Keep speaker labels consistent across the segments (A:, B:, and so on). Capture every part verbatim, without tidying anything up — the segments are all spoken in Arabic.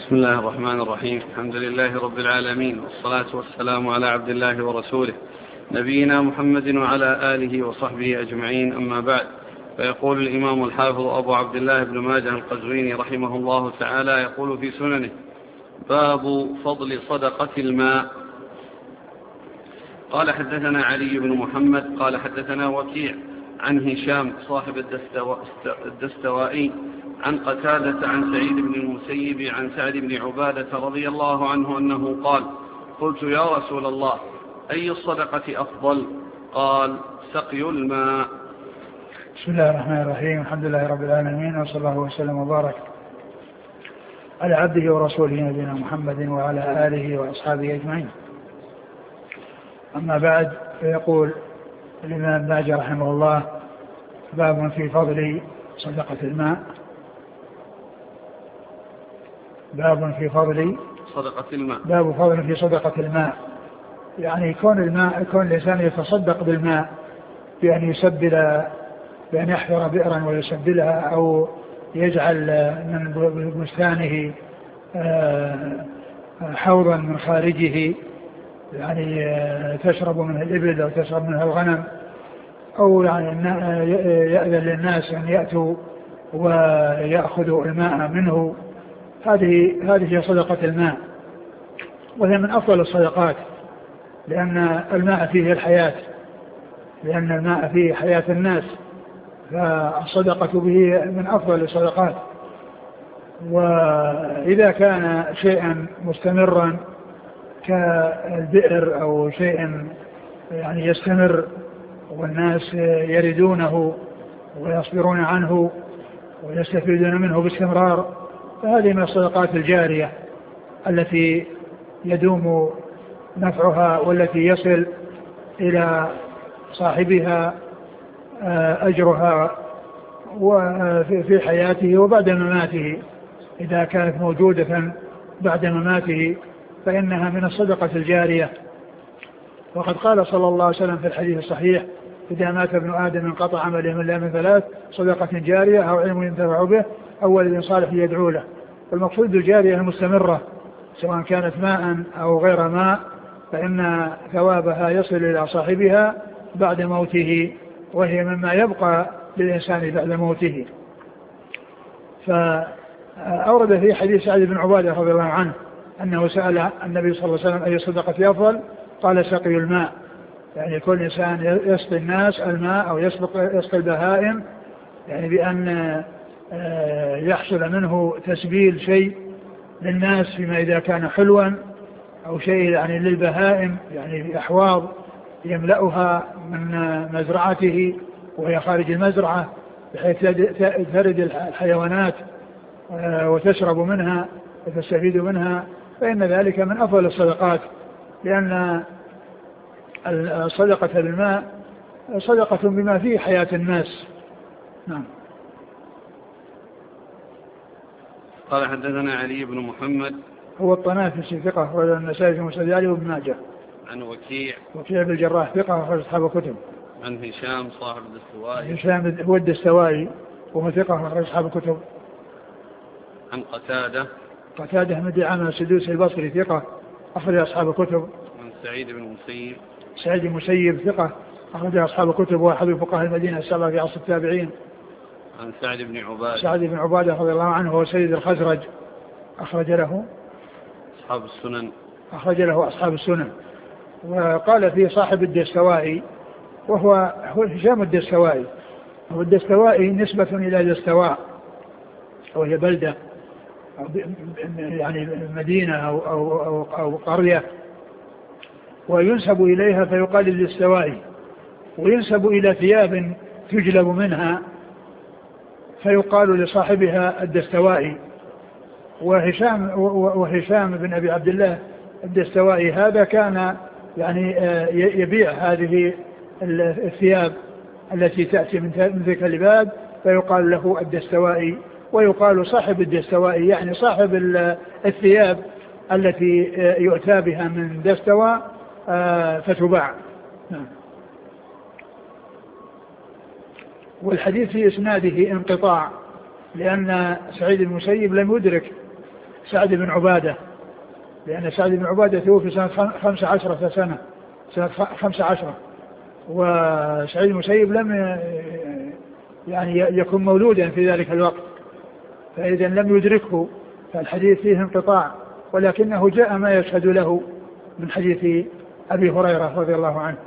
A: بسم الله الرحمن الرحيم. الحمد لله رب العالمين، والصلاة والسلام على عبد الله ورسوله نبينا محمد وعلى آله وصحبه أجمعين، أما بعد. فيقول الإمام الحافظ أبو عبد الله بن ماجه القزويني رحمه الله تعالى يقول في سننه: باب فضل صدقة الماء. قال حدثنا علي بن محمد قال حدثنا وكيع عن هشام صاحب الدستوائي عن قتادة عن سعيد بن المسيب عن سعد بن عبادة رضي الله عنه أنه قال: قلت يا رسول الله، أي الصدقة أفضل؟ قال: سقي الماء.
B: بسم الله الرحمن الرحيم. الحمد لله رب العالمين، وصلى الله وسلم وبارك على عبده ورسوله نبينا محمد وعلى آله وأصحابه أجمعين. أما بعد، فيقول الإمام ماجه رحمه الله: باب في فضل صدقة الماء. باب في فضل
A: صدقة الماء
B: باب فضل في صدقة الماء، يعني كون الماء كون الإنسان يتصدق بالماء بأن يسبل بأن يحفر بئرا ويسبلها، أو يجعل من بستانه حوضا من خارجه يعني تشرب منه الإبل أو تشرب منها الغنم، أو يعني يأذن للناس أن يأتوا ويأخذوا الماء منه. هذه هذه صدقة الماء، وهي من أفضل الصدقات، لأن الماء فيه الحياة، لأن الماء فيه حياة الناس، فالصدقة به من أفضل الصدقات. وإذا كان شيئا مستمرا كالبئر أو شيء يعني يستمر والناس يردونه ويصبرون عنه ويستفيدون منه باستمرار، فهذه من الصدقات الجارية التي يدوم نفعها والتي يصل إلى صاحبها أجرها في حياته وبعد مماته. إذا كانت موجودة بعد مماته فإنها من الصدقة الجارية. وقد قال صلى الله عليه وسلم في الحديث الصحيح: إذا مات ابن آدم انقطع عمله من لا من ثلاث: صدقة جارية أو علم ينتفع به أو ولد صالح يدعو له. والمقصود الجارية المستمرة، سواء كانت ماء أو غير ماء، فإن ثوابها يصل إلى صاحبها بعد موته، وهي مما يبقى للإنسان بعد موته. فأورد في حديث سعد بن عبادة رضي الله عنه أنه سأل النبي صلى الله عليه وسلم: أي الصدقة أفضل؟ قال: سقي الماء. يعني كل إنسان يسقي الناس الماء أو يسقي البهائم، يعني بأن يحصل منه تسبيل شيء للناس فيما إذا كان حلوا، أو شيء يعني للبهائم، يعني أحواض يملأها من مزرعته وهي خارج المزرعة، بحيث ترد الحيوانات وتشرب منها وتستفيد منها، فإن ذلك من أفضل الصدقات، لأن الصدقة بالماء صدقة بما فيه حياة الناس. نعم.
A: قال حدثنا علي بن محمد
B: هو الطنافسي ثقة، وهو النسائي في مسند علي وابن ماجه.
A: عن وكيع
B: وكيع بن الجراح ثقة أخرج أصحاب الكتب.
A: عن هشام صاحب الدستوائي
B: هشام هو الدستوائي وهو ثقة أخرج أصحاب الكتب.
A: عن قتادة
B: قتادة بن دعامة السدوسي البصري ثقة أخرج أصحاب الكتب.
A: عن سعيد بن المسيب
B: سعيد بن المسيب ثقة أخرج أصحاب الكتب، وأحد فقهاء المدينة السبعة في عصر التابعين.
A: عن سعد بن عبادة
B: سعد بن عبادة رضي الله عنه هو سيد الخزرج، أخرج له
A: أصحاب السنن
B: أخرج له أصحاب السنن. وقال فيه صاحب الدستوائي، وهو هشام الدستوائي. هو الدستوائي نسبة إلى دستواء، وهي بلدة أو يعني مدينة أو, أو, أو, أو قرية، وينسب إليها فيقال الدستوائي، وينسب إلى ثياب تجلب منها فيقال لصاحبها الدستوائي. وهشام, وهشام بن أبي عبد الله الدستوائي هذا كان يعني يبيع هذه الثياب التي تأتي من ذيك البلاد، فيقال له الدستوائي، ويقال صاحب الدستوائي يعني صاحب الثياب التي يؤتى بها من دستوى فتباع. والحديث في إسناده انقطاع، لأن سعيد المسيب لم يدرك سعد بن عبادة، لأن سعد بن عبادة توفي سنة خمس عشرة سنة سنة خمس عشرة، وسعيد المسيب لم يعني يكون مولودا في ذلك الوقت، فإذا لم يدركه، فالحديث فيه انقطاع، ولكنه جاء ما يشهد له من حديث أبي هريرة رضي الله عنه.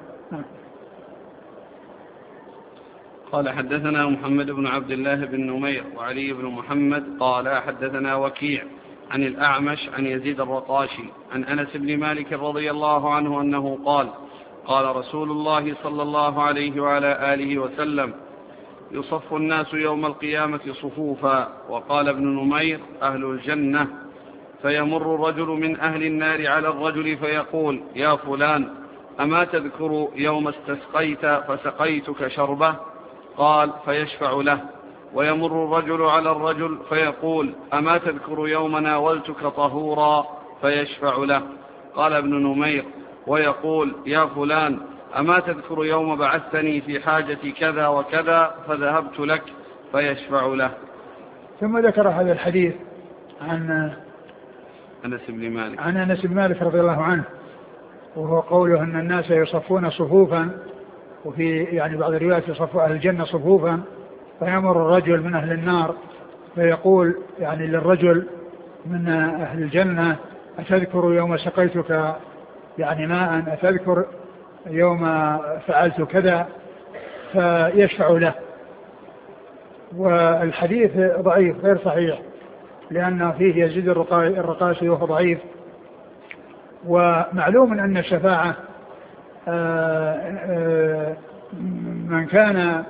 A: قال حدثنا محمد بن عبد الله بن نمير وعلي بن محمد قال حدثنا وكيع عن الأعمش عن يزيد الرقاشي عن أنس بن مالك رضي الله عنه أنه قال قال رسول الله صلى الله عليه وعلى آله وسلم يصف الناس يوم القيامة صفوفا. وقال ابن نمير أهل الجنة، فيمر الرجل من أهل النار على الرجل فيقول يا فلان أما تذكر يوم استسقيت فسقيتك شربة؟ قال فيشفع له. ويمر الرجل على الرجل فيقول أما تذكر يوم ناولتك طهورا؟ فيشفع له. قال ابن نمير ويقول يا فلان أما تذكر يوم بعثتني في حاجة كذا وكذا فذهبت لك؟ فيشفع له.
B: ثم ذكر هذا الحديث عن
A: أنس بن مالك
B: عن أنس بن مالك رضي الله عنه، وهو قوله أن الناس يصفون صفوفا، وفي يعني بعض الروايات يصف أهل الجنة صفوفا، فيمر الرجل من أهل النار فيقول يعني للرجل من أهل الجنة أتذكر يوم سقيتك يعني ماء؟ أتذكر يوم فعلت كذا؟ فيشفع له. والحديث ضعيف غير صحيح، لأن فيه يزيد الرقاشي وهو ضعيف. ومعلوم أن الشفاعة من كان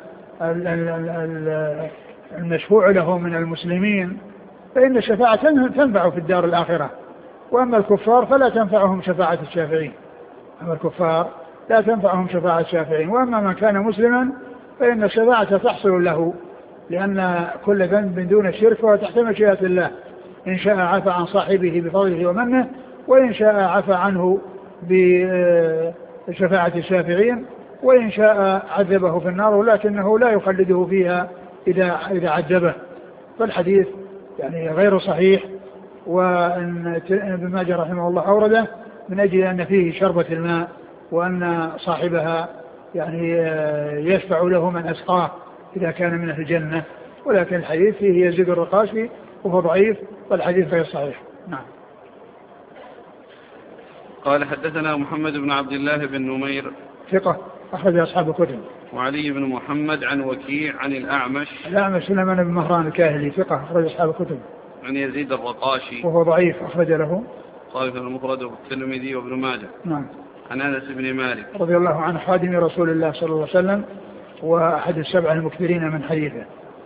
B: المشفوع له من المسلمين فإن الشفاعة تنفع في الدار الآخرة، وأما الكفار فلا تنفعهم شفاعة الشافعين. أما الكفار لا تنفعهم شفاعة الشافعين، وأما من كان مسلما فإن الشفاعة تحصل له، لأن كل ذنب دون الشرك هو تحت مشيئة الله، إن شاء عفى عن صاحبه بفضله ومنه، وإن شاء عفى عنه بشفاعة الشافعين، وإن شاء عذبه في النار، ولكنه لا يخلده فيها إذا إذا عذبه. فالحديث يعني غير صحيح، وأن ابن ماجه رحمه الله أورده من أجل أن فيه شربة الماء، وأن صاحبها يعني يشفع له من أسقاه إذا كان من أهل الجنة، ولكن الحديث فيه يزيد الرقاشي وهو ضعيف، والحديث غير صحيح. نعم.
A: قال حدثنا محمد بن عبد الله بن نمير
B: ثقة أخرج أصحاب الكتب.
A: وعلي بن محمد عن وكيع عن الأعمش
B: الأعمش سليمان بن مهران الكاهلي ثقة أخرج أصحاب الكتب.
A: عن يزيد الرقاشي
B: وهو ضعيف أخرج له
A: طائف المفرد والترمذي وابن ماجه.
B: نعم.
A: عن أنس بن مالك
B: رضي الله عنه خادم رسول الله صلى الله عليه وسلم، وأحد السبع المكثرين من حديثه.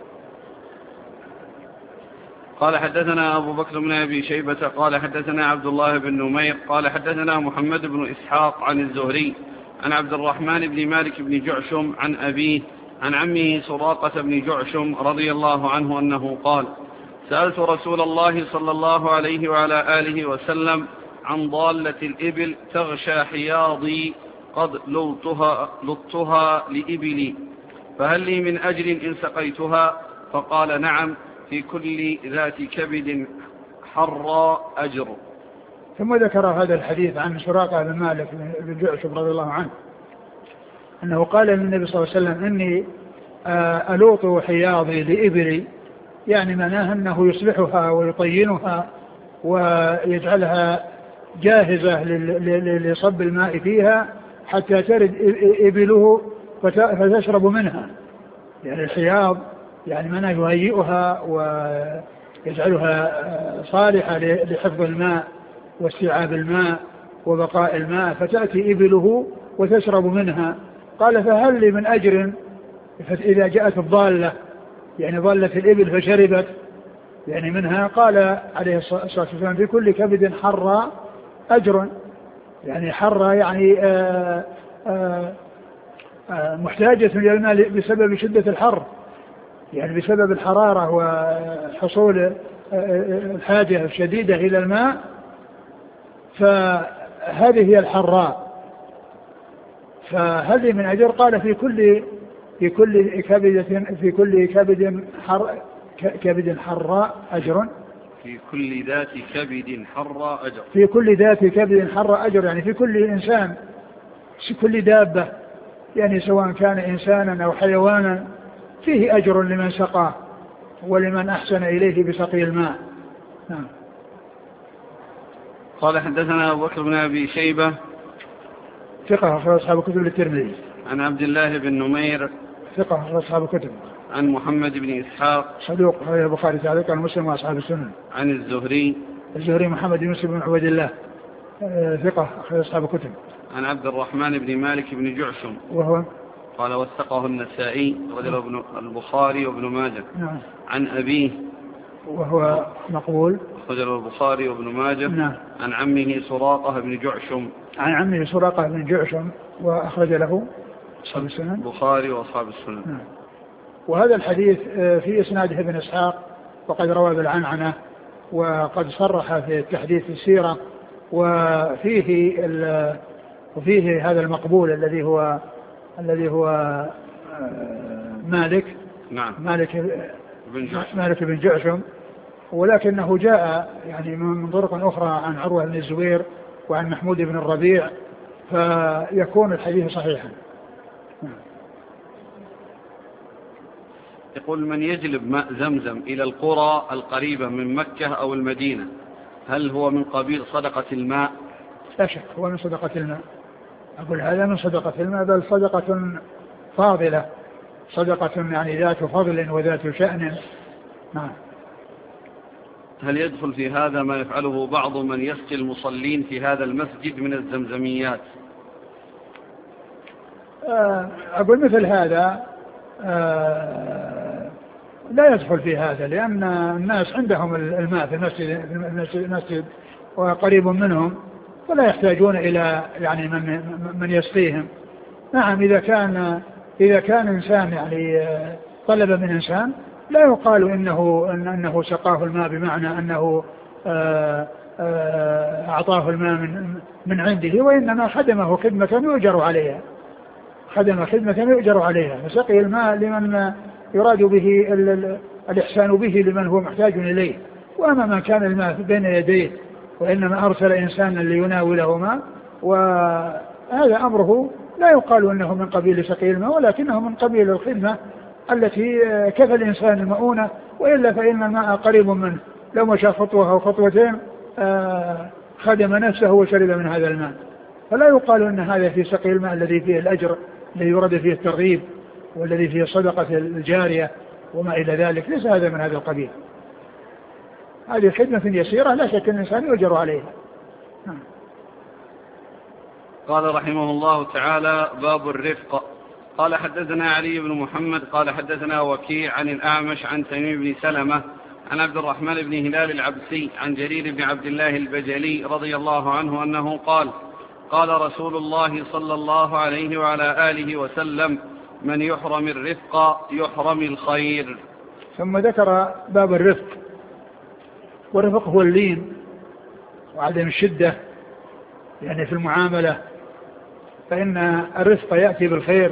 A: قال حدثنا أبو بكر بن أبي شيبة قال حدثنا عبد الله بن نمير قال حدثنا محمد بن إسحاق عن الزهري عن عبد الرحمن بن مالك بن جعشم عن أبيه عن عمه سراقة بن جعشم رضي الله عنه أنه قال سألت رسول الله صلى الله عليه وعلى آله وسلم عن ضالة الإبل تغشى حياضي قد لطها, لطها لإبلي فهل لي من أجر إن سقيتها؟ فقال نعم، في كل ذات كبد حرى أجر.
B: ثم ذكر هذا الحديث عن سراقة بن مالك بن جعشم رضي الله عنه أنه قال للنبي صلى الله عليه وسلم إني ألوط حياضي لإبلي، يعني معناه أنه يصلحها ويطينها ويجعلها جاهزة لصب الماء فيها حتى ترد إبله فتشرب منها. يعني الحياض يعني معناه يهيئها ويجعلها صالحة لحفظ الماء واستيعاب الماء وبقاء الماء، فتأتي إبله وتشرب منها. قال فهل لي من أجر إذا جاءت الضالة، يعني ضالة الإبل فشربت يعني منها؟ قال عليه الصلاة والسلام في كل كبد حرى أجر، يعني حرى يعني آآ آآ آآ محتاجة إلى الماء بسبب شدة الحر، يعني بسبب الحرارة وحصول الحاجة الشديدة إلى الماء، فهذه هي الحراء. فهذه من أجر؟ قال في كل في كل كبد في كل كبد حر كبد حراء أجر.
A: في كل ذات كبد حر أجر.
B: في كل ذات كبد حر أجر، يعني في كل إنسان، في كل دابة، يعني سواء كان إنسانا أو حيوانا، فيه أجر لمن سقاه ولمن أحسن إليه بسقي الماء. نعم.
A: قال حدثنا أبو بكر بن أبي شيبة
B: ثقة أخرج أصحاب الكتب للترمذي.
A: عن عبد الله بن نمير
B: ثقة أخرج أصحاب الكتب.
A: عن محمد بن إسحاق
B: صدوق أخرج البخاري تعليق عن مسلم وأصحاب السنن.
A: عن الزهري
B: الزهري محمد بن مسلم بن عبيد الله ثقة أخرج أصحاب الكتب.
A: عن عبد الرحمن بن مالك بن جعشم
B: وهو
A: قال وثقه النسائي رجل ابن البخاري وابن ماجه.
B: نعم.
A: عن أبيه
B: وهو مقبول
A: رجل البخاري وابن ماجه.
B: نعم.
A: عن عمه سراقة بن جعشم
B: عن عمه سراقة بن جعشم وأخرج له أصحاب السنن
A: البخاري وأصحاب السنن.
B: نعم. وهذا الحديث في إسناده ابن إسحاق وقد روى بالعنعنة وقد صرح في تحديث السيرة، وفيه وفيه هذا المقبول الذي هو الذي هو مالك.
A: نعم.
B: مالك
A: بن جعشم.
B: مالك بن جعشم، ولكنه جاء يعني من طرق أخرى عن عروة بن الزبير وعن محمود بن الربيع، فيكون الحديث صحيحا.
A: يقول من يجلب ماء زمزم إلى القرى القريبة من مكة أو المدينة هل هو من قبيل صدقة الماء؟
B: لا شك هو من صدقة الماء، أقول هذا من صدقة الماء، بل صدقة فاضلة، صدقة يعني ذات فضل وذات شأن. نعم.
A: هل يدخل في هذا ما يفعله بعض من يسقي المصلين في هذا المسجد من الزمزميات؟
B: أقول مثل هذا لا يدخل في هذا، لأن الناس عندهم الماء في المسجد, المسجد وقريب منهم، ولا يحتاجون إلى يعني من, من يسقيهم. نعم. إذا كان إذا كان إنسان يعني طلب من إنسان لا يقال إنه أنه سقاه الماء بمعنى أنه أعطاه الماء من من عنده، وإنما خدمه خدمة يؤجر عليها، خدم خدمة يؤجر عليها، فسقي الماء لمن يراد به الإحسان به لمن هو محتاج إليه. وأما من كان الماء بين يديه وإنما أرسل إنسانا ليناوله ماء، وهذا أمره لا يقال أنه من قبيل سقي الماء، ولكنه من قبيل الخدمة التي كفى الإنسان المؤونة، وإلا فإن الماء قريب منه، لو مشى خطوة أو خطوتين خدم نفسه وشرب من هذا الماء، فلا يقال أن هذا في سقي الماء الذي فيه الأجر الذي يرد فيه الترغيب والذي فيه صدقة الجارية وما إلى ذلك، ليس هذا من هذا القبيل. هذه خدمة يسيرة لا شك أن الإنسان يؤجر عليها.
A: قال رحمه الله تعالى باب الرفق. قال حدثنا علي بن محمد قال حدثنا وكيع عن الأعمش عن تميم بن سلمة عن عبد الرحمن بن هلال العبسي عن جرير بن عبد الله البجلي رضي الله عنه أنه قال قال رسول الله صلى الله عليه وعلى آله وسلم من يحرم الرفق يحرم الخير.
B: ثم ذكر باب الرفق، والرفق هو اللين وعدم الشدة يعني في المعاملة، فإن الرفق يأتي بالخير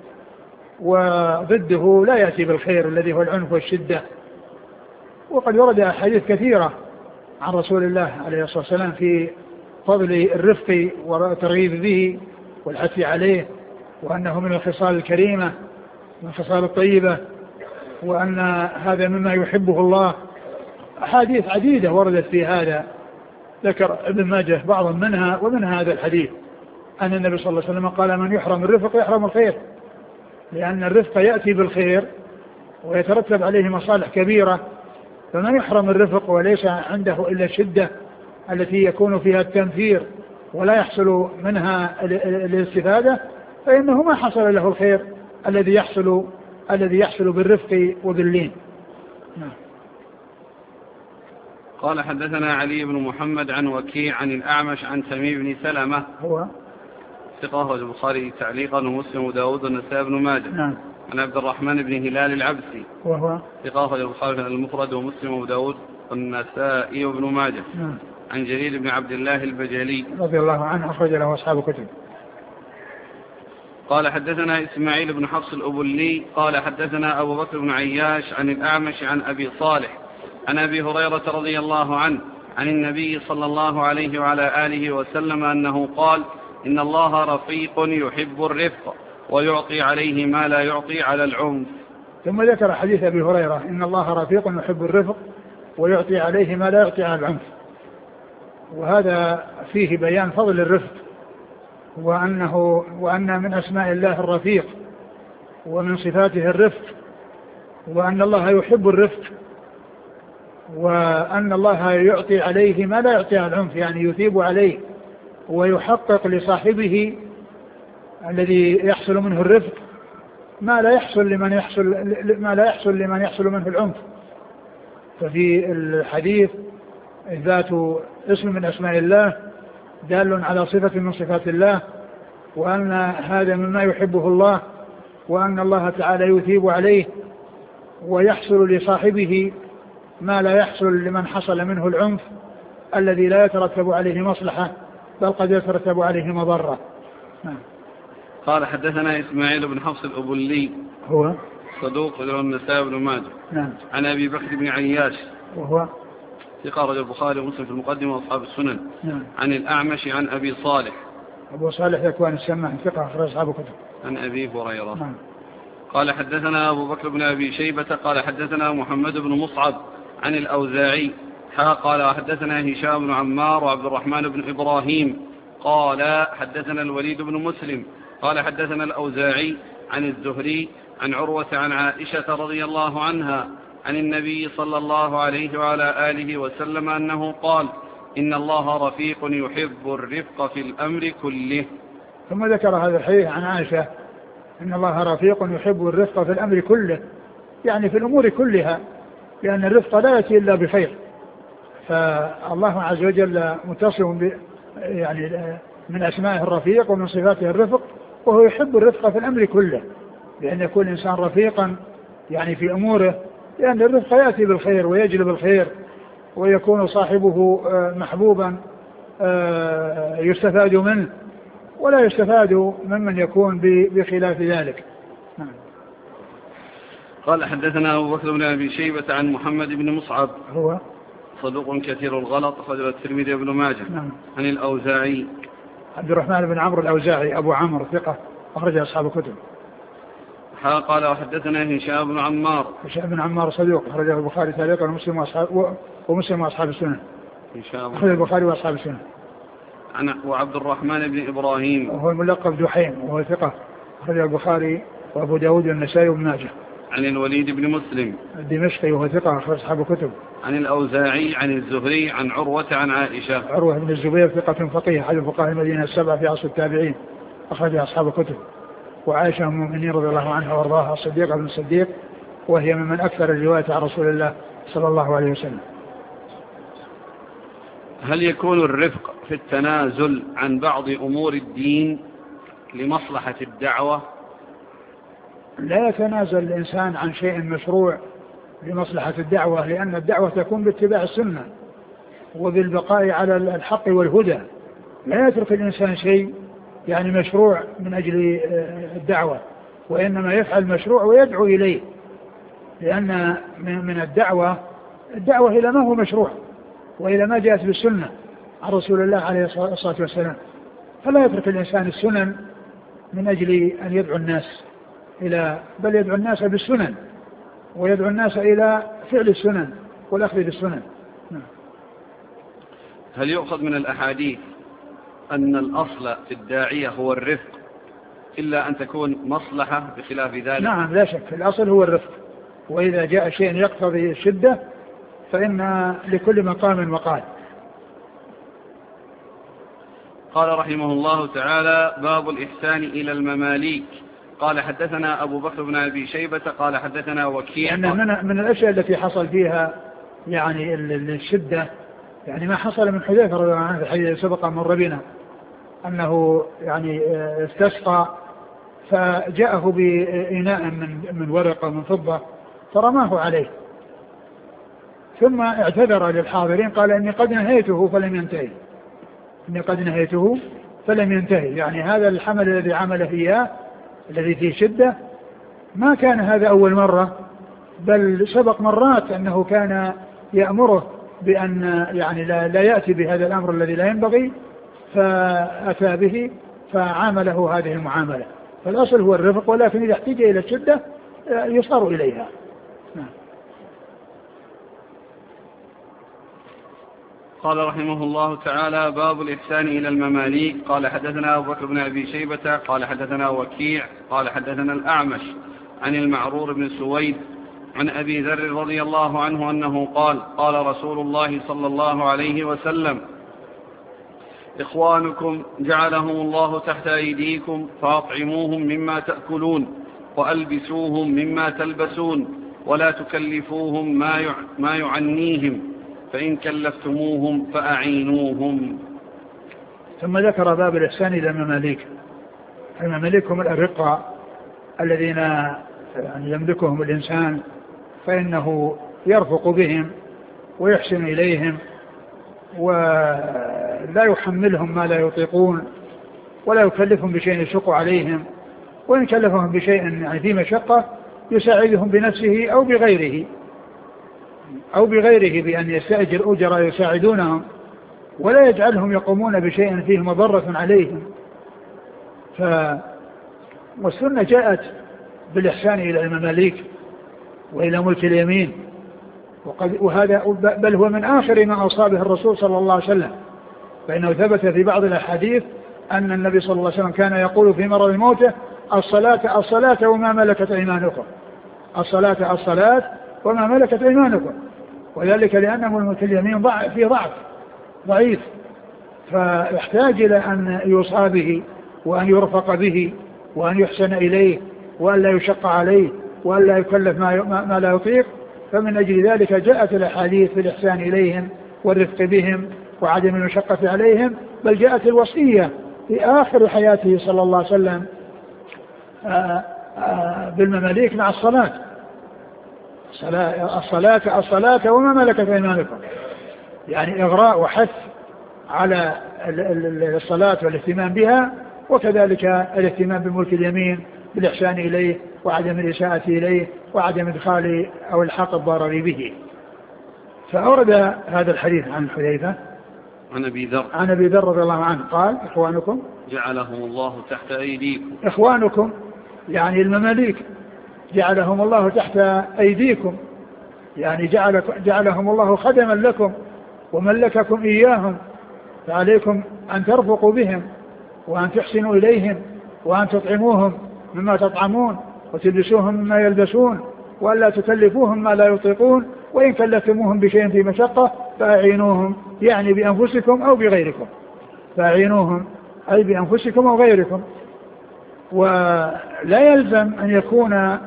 B: وضده لا يأتي بالخير الذي هو العنف والشدة. وقد ورد أحاديث كثيرة عن رسول الله عليه الصلاة والسلام في فضل الرفق والترغيب به والحث عليه، وأنه من الخصال الكريمة من الخصال الطيبة، وأن هذا مما يحبه الله. أحاديث عديدة وردت في هذا، ذكر ابن ماجه بعضا منها ومنها هذا الحديث أن النبي صلى الله عليه وسلم قال من يحرم الرفق يحرم الخير، لأن الرفق يأتي بالخير ويترتب عليه مصالح كبيرة، فمن يحرم الرفق وليس عنده إلا الشدة التي يكون فيها التنفير ولا يحصل منها الاستفادة، فإنه ما حصل له الخير الذي يحصل الذي يحصل بالرفق وباللين. نعم.
A: قال حدثنا علي بن محمد عن وكيع عن الأعمش عن تميم بن سلمة
B: هو
A: ثقة البخاري تعليقا ومسلم وداود والنسائي بن ماجه.
B: نعم.
A: عن عبد الرحمن بن هلال العبسي
B: وهو
A: ثقة البخاري المفرد ومسلم وداود والنسائي بن ماجه.
B: نعم.
A: عن جرير بن عبد الله البجلي
B: رضي الله عنه أخرج له أصحاب كتب.
A: قال حدثنا إسماعيل بن حفص الأبلي قال حدثنا أبو بكر بن عياش عن الأعمش عن أبي صالح عن أبي هريرة رضي الله عنه عن النبي صلى الله عليه وعلى آله وسلم أنه قال: إن الله رفيق يحب الرفق ويعطي عليه ما لا يعطي على العنف.
B: ثم ذكر حديث أبي هريرة: إن الله رفيق يحب الرفق ويعطي عليه ما لا يعطي على العنف. وهذا فيه بيان فضل الرفق، وأنه وأن من أسماء الله الرفيق ومن صفاته الرفق، وأن الله يحب الرفق، وأن الله يعطي عليه ما لا يعطي على العنف، يعني يثيب عليه ويحقق لصاحبه الذي يحصل منه الرفق ما لا يحصل لمن يحصل ما لا يحصل لمن يحصل منه العنف. ففي الحديث إثبات اسم من أسماء الله دال على صفة من صفات الله، وأن هذا مما يحبه الله، وأن الله تعالى يثيب عليه ويحصل لصاحبه ما لا يحصل لمن حصل منه العنف الذي لا يترتب عليه مصلحة بل قد يترتب عليه مضرة. نعم.
A: قال: حدثنا إسماعيل بن حفص الأبلي
B: هو
A: صدوق له النسائي بن ماجه.
B: نعم.
A: عن أبي بكر بن عياش
B: وهو
A: ثقة رجل البخاري ومسلم في المقدمة وأصحاب السنن.
B: نعم.
A: عن الأعمش عن أبي صالح
B: أبو صالح ذكوان السماح ثقة أخرج أصحاب الكتب.
A: عن أبي هريرة.
B: نعم.
A: قال: حدثنا أبو بكر بن أبي شيبة قال حدثنا محمد بن مصعب عن الأوزاعي حا قال حدثنا هشام بن عمار وعبد الرحمن بن إبراهيم قال حدثنا الوليد بن مسلم قال حدثنا الأوزاعي عن الزهري عن عروة عن عائشة رضي الله عنها عن النبي صلى الله عليه وعلى آله وسلم أنه قال: إن الله رفيق يحب الرفق في الأمر كله.
B: ثم ذكر هذا الحديث عن عائشة: إن الله رفيق يحب الرفق في الأمر كله، يعني في الأمور كلها، لأن الرفق لا يأتي إلا بخير. فالله عز وجل متصف ب يعني من أسمائه الرفيق ومن صفاته الرفق، وهو يحب الرفق في الأمر كله، لأن يكون الإنسان رفيقا يعني في أموره، لأن الرفق يأتي بالخير ويجلب الخير، ويكون صاحبه محبوبا يستفاد منه، ولا يستفاد ممن يكون بخلاف ذلك. نعم.
A: قال: حدثنا أبو بكر بن أبي شيبة عن محمد بن مصعب
B: هو
A: صدوق كثير الغلط أخرج الترمذي وابن ماجه.
B: نعم.
A: عن الأوزاعي
B: عبد الرحمن بن عمرو الأوزاعي أبو عمرو ثقة أخرج أصحاب الكتب.
A: قال: وحدثنا هشام بن عمار
B: هشام بن عمار صدوق أخرجه البخاري تعليقا ومسلم وأصحاب ومسلم وأصحاب السنة. أخرج البخاري وأصحاب السنة.
A: عن وعبد الرحمن بن إبراهيم
B: وهو الملقب دحيم وهو ثقة أخرج البخاري وأبو داود والنسائي وابن ماجه.
A: عن الوليد بن مسلم
B: الدمشقي وهو ثقة أخرج أصحاب الكتب.
A: عن الأوزاعي عن الزهري عن عروة عن عائشة.
B: عروة بن الزبير ثقة فقيه أحد فقهاء المدينة السبعة في عصر التابعين أخرج أصحاب الكتب. وعائشة أم المؤمنين رضي الله عنها وارضاها الصديقة بن الصديق، وهي ممن أكثر الرواية عن رسول الله صلى الله عليه وسلم.
A: هل يكون الرفق في التنازل عن بعض أمور الدين لمصلحة الدعوة؟
B: لا يتنازل الإنسان عن شيء مشروع لمصلحة الدعوة، لأن الدعوة تكون باتباع السنة وبالبقاء على الحق والهدى. لا يترك الإنسان شيء يعني مشروع من أجل الدعوة، وإنما يفعل مشروع ويدعو إليه، لأن من الدعوة الدعوة إلى ما هو مشروع وإلى ما جاءت بالسنة عن رسول الله عليه الصلاة والسلام. فلا يترك الإنسان السنن من أجل أن يدعو الناس إلى بل يدعو الناس بالسنن ويدعو الناس إلى فعل السنن والأخذ بالسنن.
A: هل يؤخذ من الأحاديث أن الأصل في الداعية هو الرفق إلا أن تكون مصلحة بخلاف ذلك؟
B: نعم لا شك، الأصل هو الرفق، وإذا جاء شيء يقتضي الشدة فإن لكل مقام مقال.
A: قال رحمه الله تعالى: باب الإحسان إلى المماليك. قال: حدثنا أبو بكر بن أبي شيبة قال حدثنا وكيع.
B: يعني من, من الأشياء التي حصل فيها يعني الشدة يعني ما حصل من حذيفة رضي الله عنه في الحديث سبق مر بنا أنه يعني استسقى فجاءه بإناء من من ورقة من فضة فرماه عليه، ثم اعتذر للحاضرين قال: إني قد نهيته فلم ينتهي إني قد نهيته فلم ينتهي يعني هذا الحمل الذي عمل فيه الذي فيه شدة ما كان هذا أول مرة، بل سبق مرات أنه كان يأمره بأن يعني لا, لا يأتي بهذا الأمر الذي لا ينبغي فأتى به فعامله هذه المعاملة. فالأصل هو الرفق، ولكن إذا احتاج إلى الشدة يصار إليها. نعم.
A: قال رحمه الله تعالى: باب الإحسان إلى المماليك. قال حدثنا أبو بكر بن أبي شيبة قال حدثنا وكيع قال حدثنا الأعمش عن المعرور بن سويد عن أبي ذر رضي الله عنه أنه قال: قال رسول الله صلى الله عليه وسلم: إخوانكم جعلهم الله تحت أيديكم فأطعموهم مما تأكلون وألبسوهم مما تلبسون ولا تكلفوهم ما يعنيهم، فإن كلفتموهم فأعينوهم.
B: ثم ذكر باب الإحسان إلى المماليك. المماليك هم الأرقاء الذين يعني يملكهم الإنسان، فإنه يرفق بهم ويحسن إليهم ولا يحملهم ما لا يطيقون ولا يكلفهم بشيء يشق عليهم، وإن كلفهم بشيء يعني في مشقة يساعدهم بنفسه أو بغيره أو بغيره بأن يستأجر أجراء يساعدونهم ولا يجعلهم يقومون بشيء فيه مضرة عليهم. ف والسنة جاءت بالإحسان إلى المماليك وإلى ملك اليمين، وقد وهذا بل هو من آخر ما أصابه الرسول صلى الله عليه وسلم، فإنه ثبت في بعض الأحاديث أن النبي صلى الله عليه وسلم كان يقول في مرض موته: الصلاة الصلاة وما ملكت أيمانكم، الصلاة الصلاة وما ملكت أيمانكم. وذلك لأن ملك اليمين ضعف في ضعف ضعيف، فيحتاج إلى أن يوصى به وأن يرفق به وأن يحسن إليه وأن لا يشق عليه وأن لا يكلف ما, ما لا يطيق. فمن أجل ذلك جاءت الأحاديث في الإحسان إليهم والرفق بهم وعدم المشقة عليهم، بل جاءت الوصية في آخر حياته صلى الله عليه وسلم آآ آآ بالمماليك مع الصلاة الصلاة الصلاة وما ملكت أيمانكم، يعني إغراء وحث على الصلاة والاهتمام بها، وكذلك الاهتمام بملك اليمين بالإحسان إليه وعدم الإساءة إليه وعدم إدخال أو الحق الضرر به. فأورد هذا الحديث عن حذيفة
A: عن أبي ذر
B: عن أبي ذر رضي الله عنه قال: إخوانكم
A: جعلهم الله تحت أيديكم.
B: إخوانكم يعني المماليك جعلهم الله تحت أيديكم، يعني جعل جعلهم الله خدما لكم وملككم إياهم، فعليكم أن ترفقوا بهم وأن تحسنوا إليهم وأن تطعموهم مما تطعمون وتلبسوهم مما يلبسون وأن لا تكلفوهم ما لا يطيقون، وإن كلفتموهم بشيء في مشقة فأعينوهم، يعني بأنفسكم أو بغيركم، فأعينوهم أي بأنفسكم أو غيركم. ولا يلزم أن يكون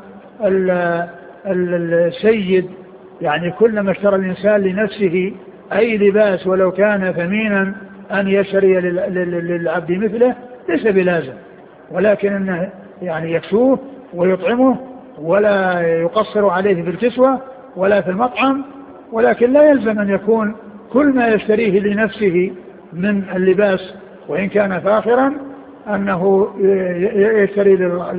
B: السيد يعني كلما اشترى الإنسان لنفسه أي لباس ولو كان ثمينا أن يشتري للعبد مثله، ليس بلازم، ولكن أنه يعني يكسوه ويطعمه ولا يقصر عليه في الكسوة ولا في المطعم، ولكن لا يلزم أن يكون كل ما يشتريه لنفسه من اللباس وإن كان فاخرا أنه يشتري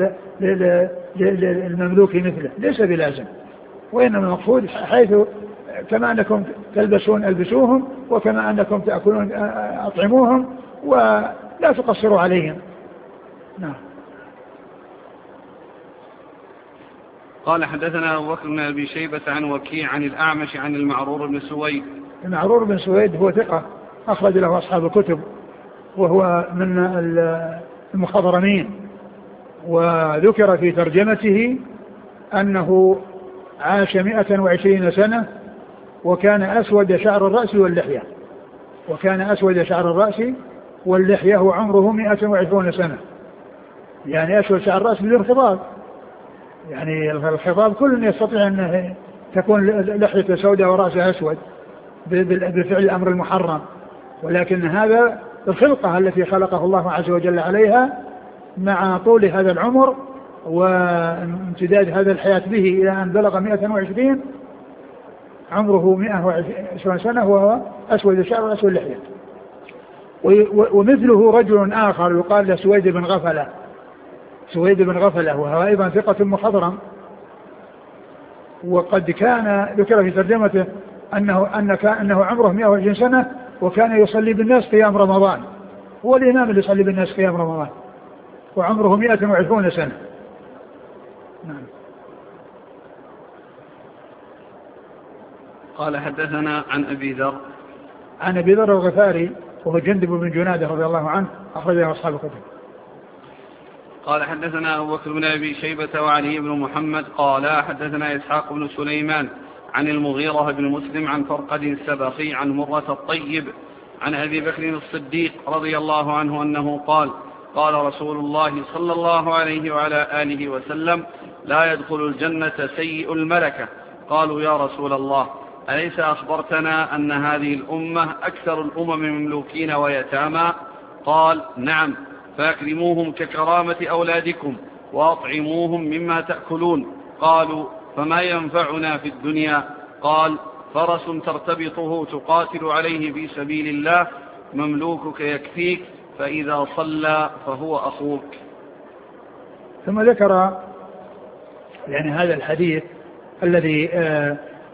B: للمملوك مثله، ليس بلازم. وإنما المقصود حيث كما أنكم تلبسون ألبسوهم وكما أنكم تأكلون أطعموهم ولا تقصروا عليهم. نعم.
A: قال حدثنا أبو بكر بن أبي شيبة عن وكيع عن الأعمش عن المعرور بن سويد.
B: المعرور بن سويد هو ثقة أخرج له أصحاب الكتب، وهو من المخضرمين، وذكر في ترجمته أنه عاش مئة وعشرين سنة وكان أسود شعر الرأس واللحية وكان أسود شعر الرأس واللحية وعمره مئة وعشرون سنة، يعني أسود شعر الرأس بالانخضاب، يعني الخضاب كل يستطيع أن تكون لحية سوداء ورأسه أسود بفعل الأمر المحرم، ولكن هذا الخلقة التي خلقه الله عز وجل عليها مع طول هذا العمر وامتداد هذا الحياة به إلى أن بلغ مئة وعشرين، عمره مئة وعشرين سنة وهو أسود الشعر وأسود اللحية. ومثله رجل آخر يقال له سويد بن غفلة سويد بن غفلة وهو أيضا ثقة مخضرم، وقد كان ذكر في ترجمته أنه, أنه, أنه عمره مئة وعشرين سنة وكان يصلي بالناس قيام رمضان، هو الإمام اللي يصلي بالناس قيام رمضان وعمره مئة وعشرون سنة. نعم.
A: قال حدثنا عن أبي ذر
B: عن أبي ذر الغفاري وهو جندب بن جنادة رضي الله عنه أخرجه أصحاب الكتب.
A: قال حدثنا أبو بكر بن أبي شيبة وعلي بن محمد قال حدثنا إسحاق بن سليمان عن المغيرة بن مسلم عن فرقد السبخي عن مرة الطيب عن أبي بكر الصديق رضي الله عنه أنه قال قال رسول الله صلى الله عليه وعلى آله وسلم لا يدخل الجنة سيء الملكة. قالوا يا رسول الله أليس أخبرتنا أن هذه الأمة أكثر الأمم مملوكين ويتامى؟ قال نعم، فأكرموهم ككرامة أولادكم وأطعموهم مما تأكلون. قالوا فما ينفعنا في الدنيا؟ قال فرس ترتبطه تقاتل عليه في سبيل الله، مملوكك يكفيك، فإذا صلى فهو أخوك.
B: ثم ذكر يعني هذا الحديث الذي آه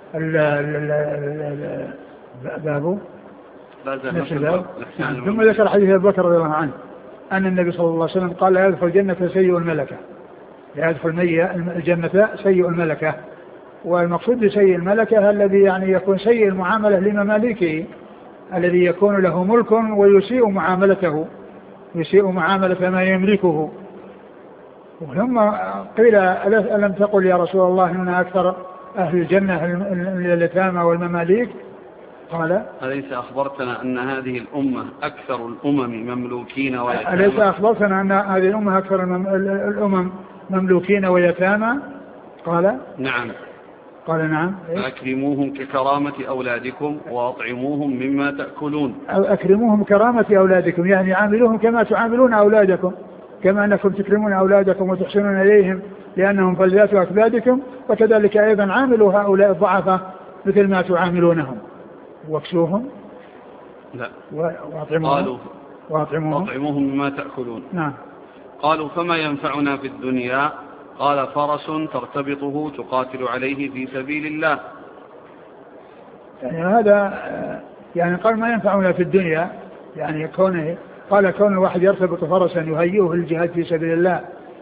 B: بابه نفس الباب. ثم ذكر حديث أبي بكر رضي الله عنه أن النبي صلى الله عليه وسلم قال لا يدخل الجنة سيء الملكة، لا يدخل الجنة سيء الملكة. والمقصود بسيء الملكة الذي يعني يكون سيء المعاملة لمماليكه، الذي يكون له ملك ويسيء معاملته، يسيء معاملة ما يملكه. ثم قيل ألم تقل يا رسول الله إن أكثر أهل الجنة اليتامى والمماليك؟ قال
A: أليس أخبرتنا أن هذه الأمة أكثر الأمم مملوكين ويتامى؟
B: أليس أخبرتنا أن هذه الأمة أكثر الأمم مملوكين ويتامى؟ قال
A: نعم.
B: قال نعم.
A: أكرموهم ككرامة أولادكم وأطعموهم مما تأكلون.
B: أكرموهم كرامة أولادكم يعني عاملوهم كما تعاملون أولادكم، كما أنكم تكرمون أولادكم وتحسنون إليهم لأنهم فلذات أكبادكم، وكذلك أيضا عاملوا هؤلاء الضعفة مثل ما تعاملونهم. واكسوهم
A: لا
B: وأطعموهم
A: قالوا وأطعموهم مما تأكلون.
B: نعم.
A: قالوا فما ينفعنا في الدنيا؟ قال فرس ترتبطه تقاتل عليه في سبيل الله.
B: يعني هذا يعني قال ما ينفعنا في الدنيا، يعني كونه قال كون الواحد يرتبط فرسا يهيئه للجهاد في سبيل الله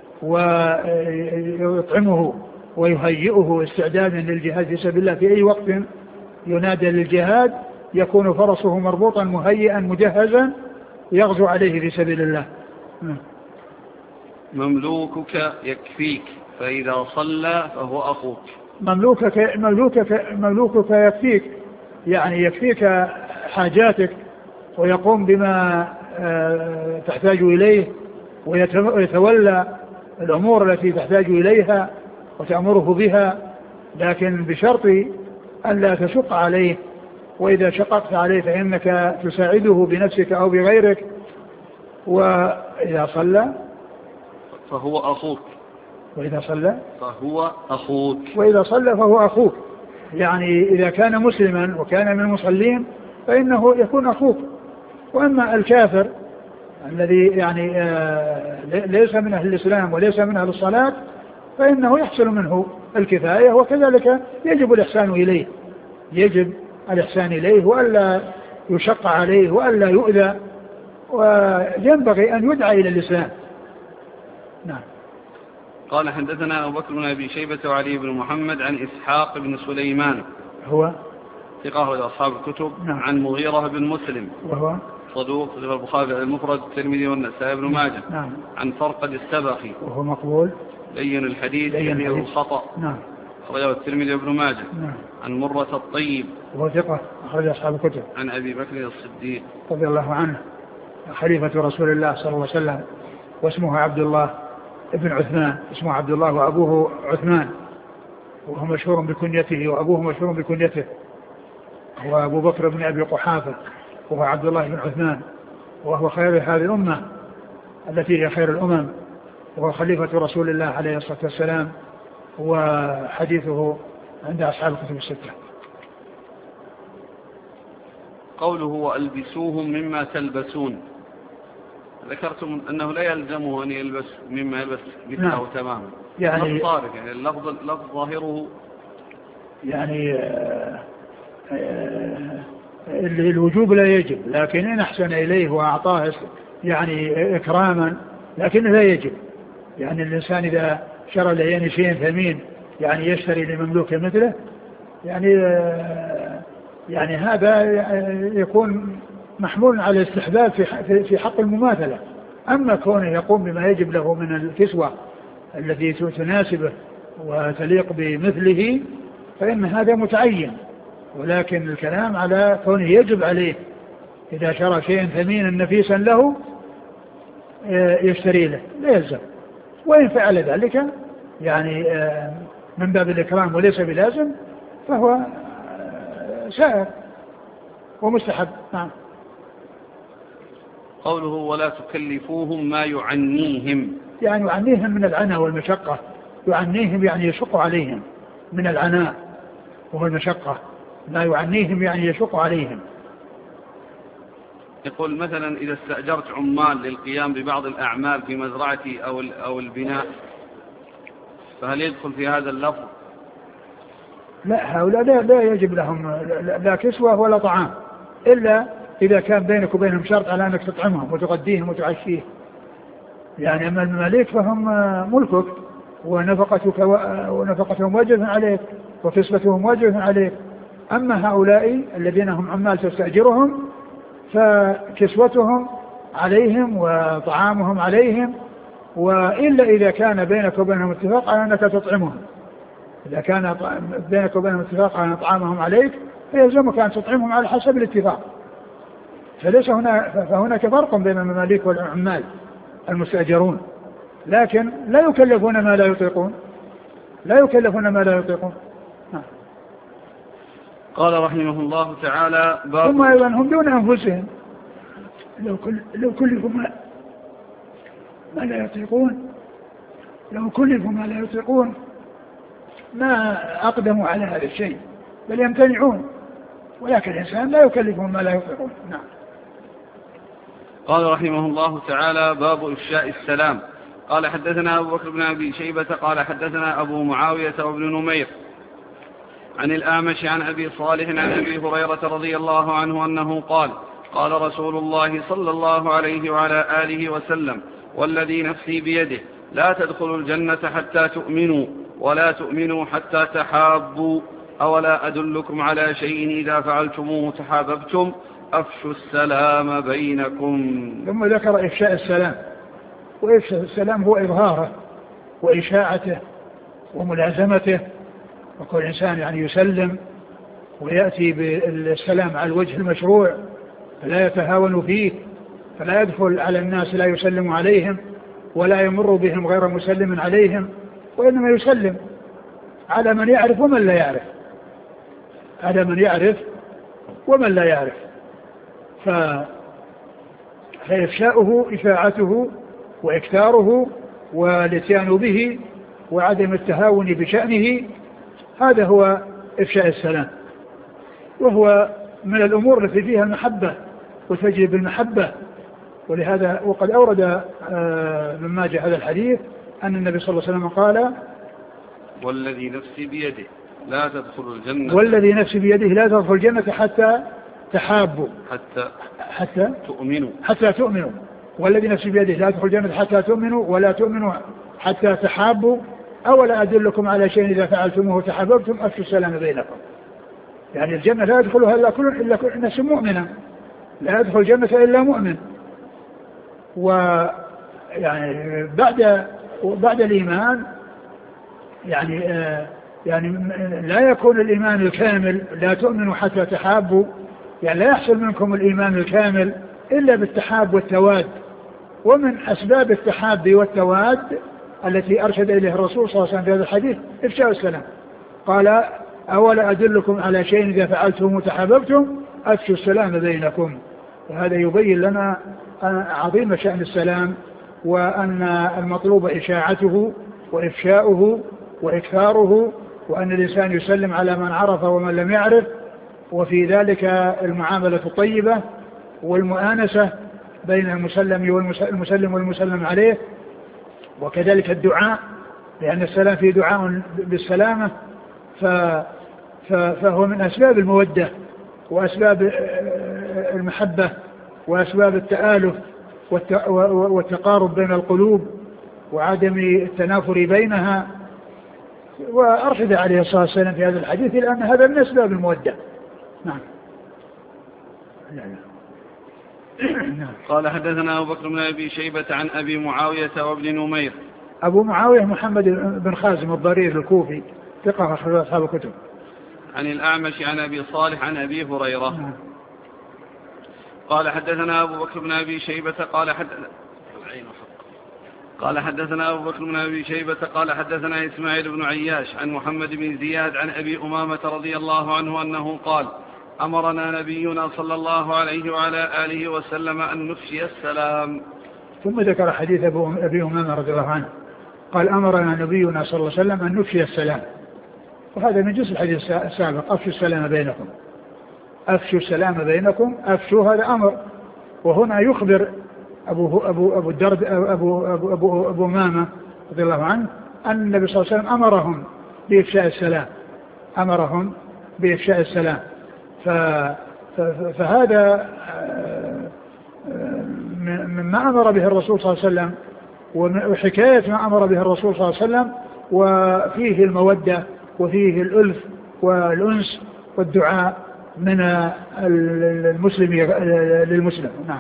B: ويطعمه ويهيئه استعدادا للجهاد في سبيل الله، في أي وقت ينادى للجهاد يكون فرسه مربوطا مهيئا مجهزا يغزو عليه في سبيل الله.
A: مملوكك يكفيك، فإذا صلى فهو أخوك.
B: مملوكك مملوكك مملوكك يكفيك يعني يكفيك حاجاتك ويقوم بما تحتاج إليه ويتولى الأمور التي تحتاج إليها وتأمره بها، لكن بشرط أن لا تشق عليه، وإذا شققت عليه فإنك تساعده بنفسك أو بغيرك. وإذا صلى
A: فهو أخوك.
B: وإذا صلى
A: فهو أخوك.
B: وإذا صلى فهو أخوك، يعني إذا كان مسلما وكان من المصلين فإنه يكون أخوك. وأما الكافر الذي يعني ليس من أهل الإسلام وليس من أهل الصلاة فإنه يحصل منه الكفاية، وكذلك يجب الإحسان إليه، يجب الإحسان إليه وألا يشق عليه وألا يؤذى، وينبغي أن يدعى إلى الإسلام. نعم.
A: قال حدثنا أبو بكر بن أبي شيبة وعلي بن محمد عن إسحاق بن سليمان
B: هو
A: ثقة لأصحاب الكتب.
B: نعم.
A: عن مغيرة بن مسلم
B: وهو
A: صدوق البخاري المفرد الترمذي والنسائي بن ماجه.
B: نعم.
A: عن فرقد السبخي
B: وهو مقبول
A: لين الحديث كثير الخطأ.
B: نعم.
A: أخرجه الترمذي وابن ماجه.
B: نعم.
A: عن مرة الطيب
B: وهو ثقة أخرج أصحاب الكتب.
A: عن أبي بكر الصديق
B: رضي الله عنه خليفة رسول الله صلى الله عليه وسلم، واسمه عبد الله ابن عثمان، اسمه عبد الله وأبوه عثمان، وهو مشهور بكنيته وأبوه مشهور بكنيته، هو أبو بكر بن أبي قحافة وهو عبد الله بن عثمان، وهو خير هذه الأمة التي هي خير الأمم، وهو خليفة رسول الله عليه الصلاة والسلام، وحديثه عند أصحاب الكتب الستة.
A: قوله وألبسوهم مما تلبسون، ذكرتم أنه لا يلزمه أن يلبس مما يلبس مثله. نعم. تماما يعني صارف، يعني اللفظ اللفظ ظاهره
B: يعني الوجوب لا يجب، لكن إن أحسن إليه وأعطاه يعني إكراما لكنه لا يجب. يعني الإنسان إذا شرى لعينه شيء ثمين يعني يشتري لمملوك مثله يعني يعني هذا يكون محمول على الاستحباب في في حق المماثلة. أما كونه يقوم بما يجب له من الكسوة التي تناسبه وتليق بمثله فإن هذا متعين، ولكن الكلام على كونه يجب عليه إذا شرى شيئا ثمينا نفيسا له يشتري له لا يلزم، وإن فعل ذلك يعني من باب الإكرام وليس بلازم فهو سائر ومستحب. نعم.
A: قوله ولا تكلفوهم ما يعنيهم،
B: يعني يعنيهم من العناء والمشقة، يعنيهم يعني يشق عليهم من العناء والمشقة، ما يعنيهم يعني يشق عليهم.
A: يقول مثلا إذا استأجرت عمال للقيام ببعض الأعمال في مزرعتي أو أو البناء فهل يدخل في هذا اللفظ؟
B: لا، هؤلاء لا, لا يجب لهم لا, لا كسوة ولا طعام إلا إذا كان بينك وبينهم شرط على أنك تطعمهم وتغديهم وتعشيهم. يعني أما المماليك فهم ملكك ونفقتك ونفقتهم واجب عليك وكسوتهم واجب عليك. أما هؤلاء الذين هم عمال تستأجرهم فكسوتهم عليهم وطعامهم عليهم، وإلا إذا كان بينك وبينهم اتفاق على أنك تطعمهم. إذا كان بينك وبينهم اتفاق على طعامهم عليك فيلزمك أن تطعمهم على حسب الاتفاق. فليس هنا فهناك فرق بين المماليك والعمال المستأجرون، لكن لا يكلفون ما لا يطيقون لا يكلفون ما لا يطيقون.
A: قال رحمه الله تعالى
B: ثم أيضا هم دون أنفسهم لو كل لو كلفوا ما, ما لا يطيقون لو كلفوا ما لا يطيقون ما أقدموا على هذا الشيء بل يمتنعون، ولكن الإنسان لا يكلفهم ما لا يطيقون. نعم.
A: قال رحمه الله تعالى باب إفشاء السلام. قال حدثنا أبو بكر بن أبي شيبة قال حدثنا أبو معاوية وابن نمير عن الأعمش عن أبي صالح عن أبي هريرة رضي الله عنه أنه قال قال رسول الله صلى الله عليه وعلى آله وسلم والذي نفسي بيده لا تدخلوا الجنة حتى تؤمنوا ولا تؤمنوا حتى تحابوا أولا أدلكم على شيء إذا فعلتموه تحاببتم أفشوا السلام بينكم.
B: ثم ذكر إفشاء السلام، وإفشاء السلام هو إظهاره وإشاعته وملازمته، وكل إنسان يعني يسلم ويأتي بالسلام على الوجه المشروع فلا يتهاون فيه، فلا يدخل على الناس لا يسلم عليهم ولا يمر بهم غير مسلم عليهم، وإنما يسلم على من يعرف ومن لا يعرف على من يعرف ومن لا يعرف. ف... فإفشاؤه إشاعته وإكثاره والاتيان به وعدم التهاون بشأنه، هذا هو إفشاء السلام، وهو من الأمور التي فيها المحبة وتجلب المحبة. ولهذا وقد أورد مما جاء هذا الحديث أن النبي صلى الله عليه وسلم قال
A: والذي نفسي بيده لا تدخل الجنة
B: والذي نفسي بيده لا تدخل الجنة حتى تحابوا
A: حتى
B: حتى
A: تؤمنوا
B: حتى تؤمنوا والذي نفسي بيده لا تدخل الجنة حتى تؤمنوا ولا تؤمنوا حتى تحابوا أولا أدلكم على شيء إذا فعلتموه تحاببتم أفشوا السلام بينكم. يعني الجنة لا يدخلها إلا كل إلا كل نفس مؤمنا، لا يدخل الجنة إلا مؤمن. ويعني بعد بعد الإيمان يعني آه يعني لا يكون الإيمان الكامل لا تؤمنوا حتى تحابوا، يعني لا يحصل منكم الإيمان الكامل إلا بالتحاب والتواد. ومن أسباب التحاب والتواد التي أرشد إليه الرسول صلى الله عليه وسلم في هذا الحديث إفشاء السلام. قال أولا أدلكم على شيء إذا فعلتم تحاببتم أفشوا السلام بينكم. وهذا يبين لنا عظيم شأن السلام، وأن المطلوب إشاعته وإفشاؤه وإكثاره، وأن الإنسان يسلم على من عرف ومن لم يعرف، وفي ذلك المعاملة الطيبة والمؤانسة بين المسلم والمسلم والمسلم عليه، وكذلك الدعاء، لأن السلام فيه دعاء بالسلامة فهو من أسباب المودة وأسباب المحبة وأسباب التآلف والتقارب بين القلوب وعدم التنافر بينها، وأرشد عليه الصلاة والسلام في هذا الحديث لأن هذا من أسباب المودة. نعم.
A: قال حدثنا أبو بكر بن أبي شيبة عن أبي معاوية وابن نمير.
B: أبو معاوية محمد بن خازم الضرير الكوفي ثقة أخرج أصحاب الكتب.
A: عن الأعمش عن أبي صالح عن أبي هريرة. قال حدثنا أبو بكر بن أبي شيبة قال حدثنا قال حدثنا أبو بكر بن أبي شيبة قال حدثنا إسماعيل بن عياش عن محمد بن زياد عن أبي أمامة رضي الله عنه أنه قال أمرنا نبينا صلى الله عليه وعلى آله وسلم أن نفشي السلام.
B: ثم ذكر حديث أبي أمامة رضي الله عنه قال أمرنا نبينا صلى الله عليه وسلم أن نفشي السلام، وهذا من جزء الحديث السابق أفشوا السلام بينكم أفشوا السلام بينكم أفشوا هذا أمر، وهنا يخبر أبو أبو أبو الدرد أبو أبو أبو أبو أمامة رضي الله عنه أن النبي صلى الله عليه وسلم أمرهم بإفشاء السلام أمرهم بإفشاء السلام فهذا مما أمر به الرسول صلى الله عليه وسلم وحكاية ما أمر به الرسول صلى الله عليه وسلم، وفيه المودة وفيه الألف والأنس والدعاء من المسلم للمسلم. نعم.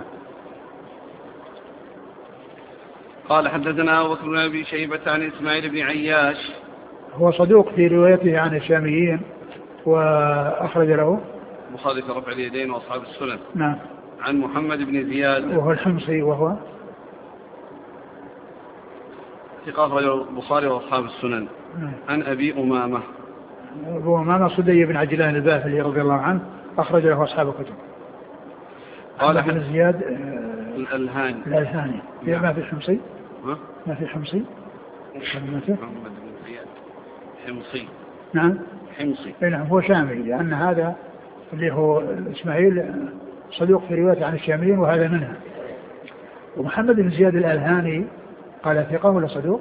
A: قال حدثنا أبو بكر بن أبي شيبة عن إسماعيل بن عياش
B: هو صدوق في روايته عن الشاميين وأخرج له
A: البخاري في رفع اليدين وأصحاب السنن.
B: نعم.
A: عن محمد بن زياد
B: وهو الحمصي وهو
A: ثقة أخرج البخاري وأصحاب السنن.
B: نعم.
A: عن أبي أمامة
B: أبو أمامة صدي بن عجلان الباهلي رضي الله عنه أخرج له أصحاب الكتب.
A: قال
B: بن زياد الألهاني الألهاني
A: نعم.
B: ما في حمصي
A: ها؟
B: ما في حمصي
A: محمد بن زياد حمصي.
B: نعم
A: حمصي.
B: نعم هو شامي، لأن هذا اللي هو إسماعيل صدوق في رواية عن الشاميين وهذا منها. ومحمد بن زياد الألهاني قال ثقة ولا صدوق؟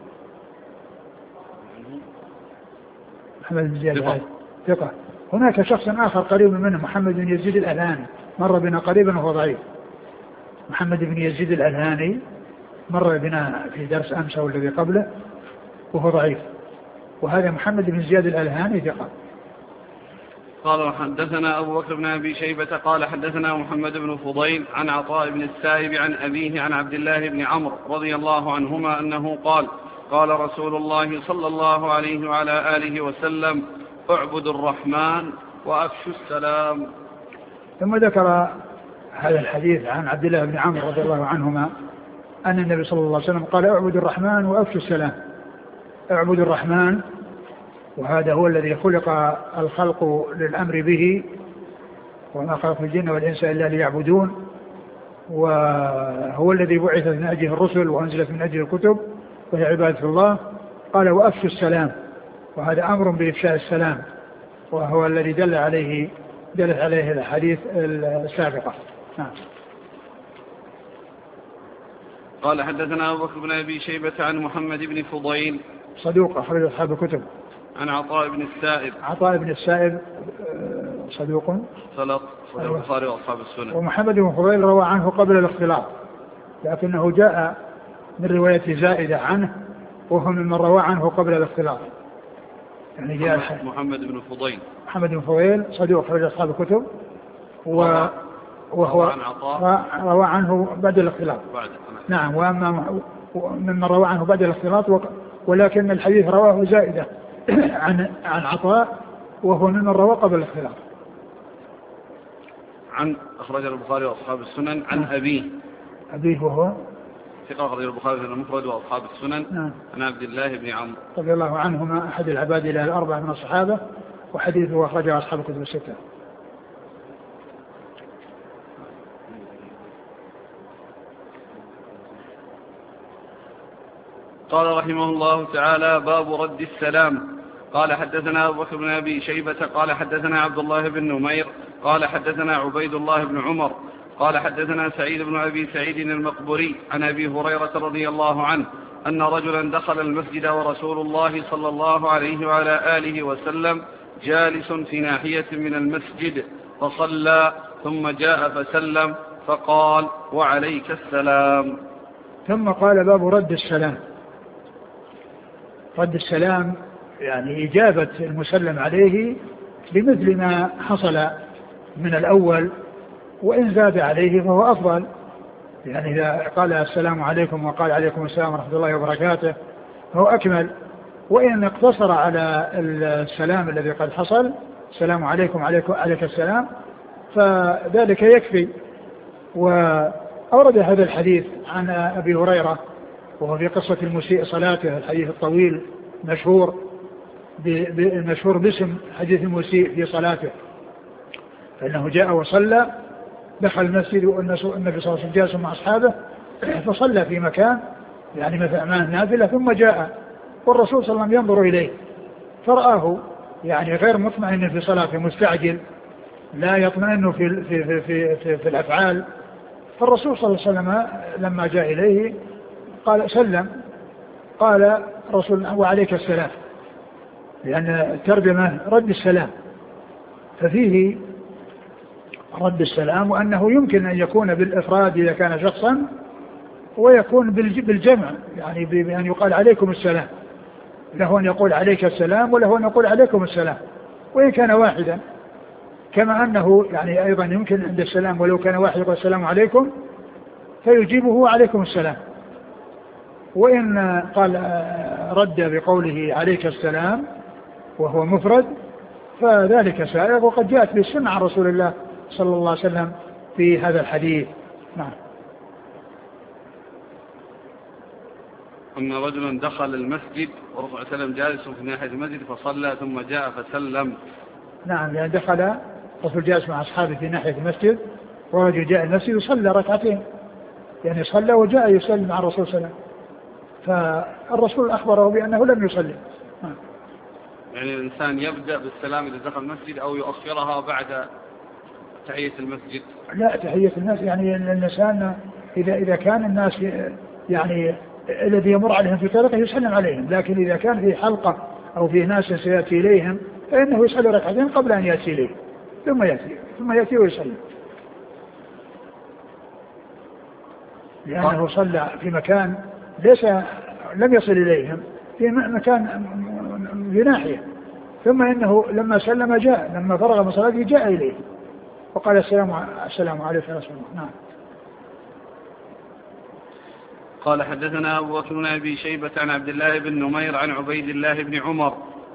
B: محمد بن زياد الألهاني ثقة. هناك شخص آخر قريب منه محمد بن يزيد الألهاني مر بنا قريبا وهو ضعيف. محمد بن يزيد الألهاني مر بنا في درس أمس أو الذي قبله وهو ضعيف، وهذا محمد بن زياد الألهاني ثقة.
A: قال حدثنا أبو بكر بن أبي شيبة قال حدثنا محمد بن فضيل عن عطاء بن السائب عن أبيه عن عبد الله بن عمرو رضي الله عنهما أنه قال قال رسول الله صلى الله عليه وعلى آله وسلم اعبدوا الرحمن وأفشوا السلام.
B: ثم ذكر هذا الحديث عن عبد الله بن عمرو رضي الله عنهما أن النبي صلى الله عليه وسلم قال اعبدوا الرحمن وأفشوا السلام. اعبدوا الرحمن، وهذا هو الذي خلق الخلق للأمر به، وما خلق الجن والإنس إلا ليعبدون، وهو الذي بعث من أجله الرسل وأنزلت من أجله الكتب وهي عبادة الله. قال وأفشوا السلام، وهذا أمر بإفشاء السلام، وهو الذي دل عليه دلت عليه الحديث السابقة. نعم.
A: قال حدثنا أبو بكر بن أبي شيبة عن محمد بن فضيل
B: صدوق أخرج أصحاب الكتب.
A: عن عطاء بن السائب
B: عطاء بن السائب صدوق
A: صدق صدق البخاري وأصحاب السنن.
B: ومحمد بن فضيل روى عنه قبل الاختلاط، لكنه جاء من رواية زائدة عنه وهو ممن روى عنه قبل الاختلاط. يعني جاء
A: محمد بن فضيل
B: محمد بن فضيل صدوق أخرج أصحاب الكتب و وهو
A: عن عطاء
B: روى عنه بعد الاختلاط.
A: بعد.
B: نعم. وأما ممن روى عنه بعد الاختلاط ولكن الحديث رواه زائدة عن عن عطاء وهو ممن روى قبل الاختلاط.
A: عن أخرج البخاري وأصحاب السنن عن أبيه
B: أبيه وهو
A: ثقة أخرج البخاري في المفرد وأصحاب السنن.
B: نعم.
A: عن عبد الله بن عمرو
B: رضي الله عنهما أحد العباد إلى الأربعة من الصحابة، وحديثه أخرجه أصحاب الكتب الستة.
A: قال رحمه الله تعالى باب رد السلام. قال حدثنا أبو بكر بن أبي شيبة قال حدثنا عبد الله بن نمير قال حدثنا عبيد الله بن عمر قال حدثنا سعيد بن أبي سعيد المقبري عن أبي هريرة رضي الله عنه أن رجلا دخل المسجد ورسول الله صلى الله عليه وعلى آله وسلم جالس في ناحية من المسجد فصلى ثم جاء فسلم فقال وعليك السلام.
B: ثم قال باب رد السلام. رد السلام يعني إجابة المسلم عليه بمثل ما حصل من الأول، وإن زاد عليه فهو أفضل، يعني إذا قال السلام عليكم وقال عليكم السلام ورحمة الله وبركاته فهو أكمل، وإن اقتصر على السلام الذي قد حصل السلام عليكم عليكم عليك السلام فذلك يكفي. وأورد هذا الحديث عن أبي هريرة وهو في قصة المسيء صلاته، الحديث الطويل مشهور مشهور باسم حديث المسيء في صلاته، فإنه جاء وصلى، دخل المسجد والنبي صلى الله عليه وسلم جالس مع أصحابه فصلى في مكان يعني مثل أمام نافلة، ثم جاء والرسول صلى الله عليه وسلم ينظر إليه فرآه يعني غير مطمئن في صلاته، مستعجل لا يطمئن في, في, في, في, في, في الأفعال. فالرسول صلى الله عليه وسلم لما جاء إليه قال سلم، قال رسول وعليك السلام، لأن الترجمة رد السلام، ففيه رد السلام وأنه يمكن أن يكون بالإفراد إذا كان شخصا، ويكون بالجمع يعني بأن يقال عليكم السلام، له أن يقول عليك السلام وله أن يقول عليكم السلام وإن كان واحدا، كما أنه يعني أيضا يمكن عند السلام ولو كان واحد يقول السلام عليكم فيجيبه عليكم السلام. وإن قال رد بقوله عليك السلام وهو مفرد فذلك سائغ، وقد جاءت بالسنة عن رسول الله صلى الله عليه وسلم في هذا الحديث. نعم.
A: أن رجلا دخل المسجد والرسول صلى الله عليه وسلم جالس في ناحية المسجد فصلى ثم جاء فسلم.
B: نعم، يعني دخل الرسول جالس مع أصحابه في ناحية المسجد ورجل جاء المسجد وصلى ركعتين، يعني صلى وجاء يسلم مع الرسول صلى الله عليه وسلم، فالرسول أخبره بأنه لم يصلي.
A: يعني الإنسان يبدأ بالسلام إذا دخل المسجد أو يؤخرها بعد تحية المسجد؟
B: لا، تحية الناس يعني الإنسان إذا إذا كان الناس يعني الذي يمر عليهم في طريقه يسلم عليهم، لكن إذا كان في حلقة أو في ناس سيأتي إليهم فإنه يصلي ركعتين قبل أن يأتي إليه ثم يأتي ثم يأتي ويصلي، لأنه صلى في مكان ليس لم يصل إليهم، في مكان في ناحية، ثم إنه لما سلم جاء، لما فرغ من صلاته جاء إليه وقال السلام السلام عليكم يا رسول الله. نعم.
A: قال حدثنا أبو بكر بن أبي شيبة عن عبد الله بن نمير عن عبيد الله بن عمر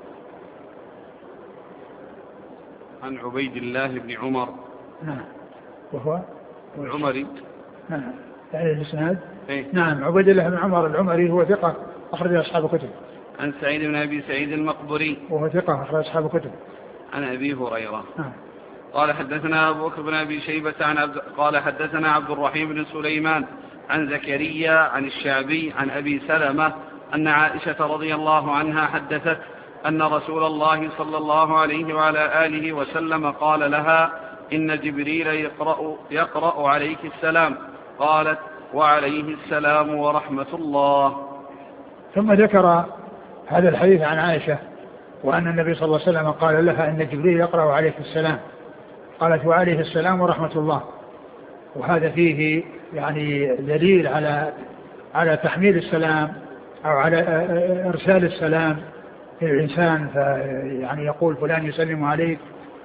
A: عن عبيد الله بن عمر
B: نعم وهو
A: العمري.
B: نعم يعني الإسناد.
A: إيه؟
B: نعم، عبيد الله بن عمر العمري هو ثقة أخرج أصحاب كتب.
A: عن سعيد بن أبي سعيد المقبري
B: وهو ثقة أخرج أصحاب كتب.
A: عن أبي هريرة.
B: نعم.
A: قال حدثنا أبو بكر بن أبي شيبة عن عبد قال حدثنا عبد الرحيم بن سليمان عن زكريا عن الشعبي عن أبي سلمة أن عائشة رضي الله عنها حدثت أن رسول الله صلى الله عليه وعلى آله وسلم قال لها إن جبريل يقرأ, يقرأ عليك السلام، قالت وعليه السلام ورحمة الله.
B: ثم ذكر هذا الحديث عن عائشة وأن النبي صلى الله عليه وسلم قال لها إن جبريل يقرأ عليك السلام، قالت وعليه السلام ورحمة الله. وهذا فيه يعني دليل على على تحميل السلام أو على إرسال السلام للإنسان، يعني يقول فلان يسلم عليك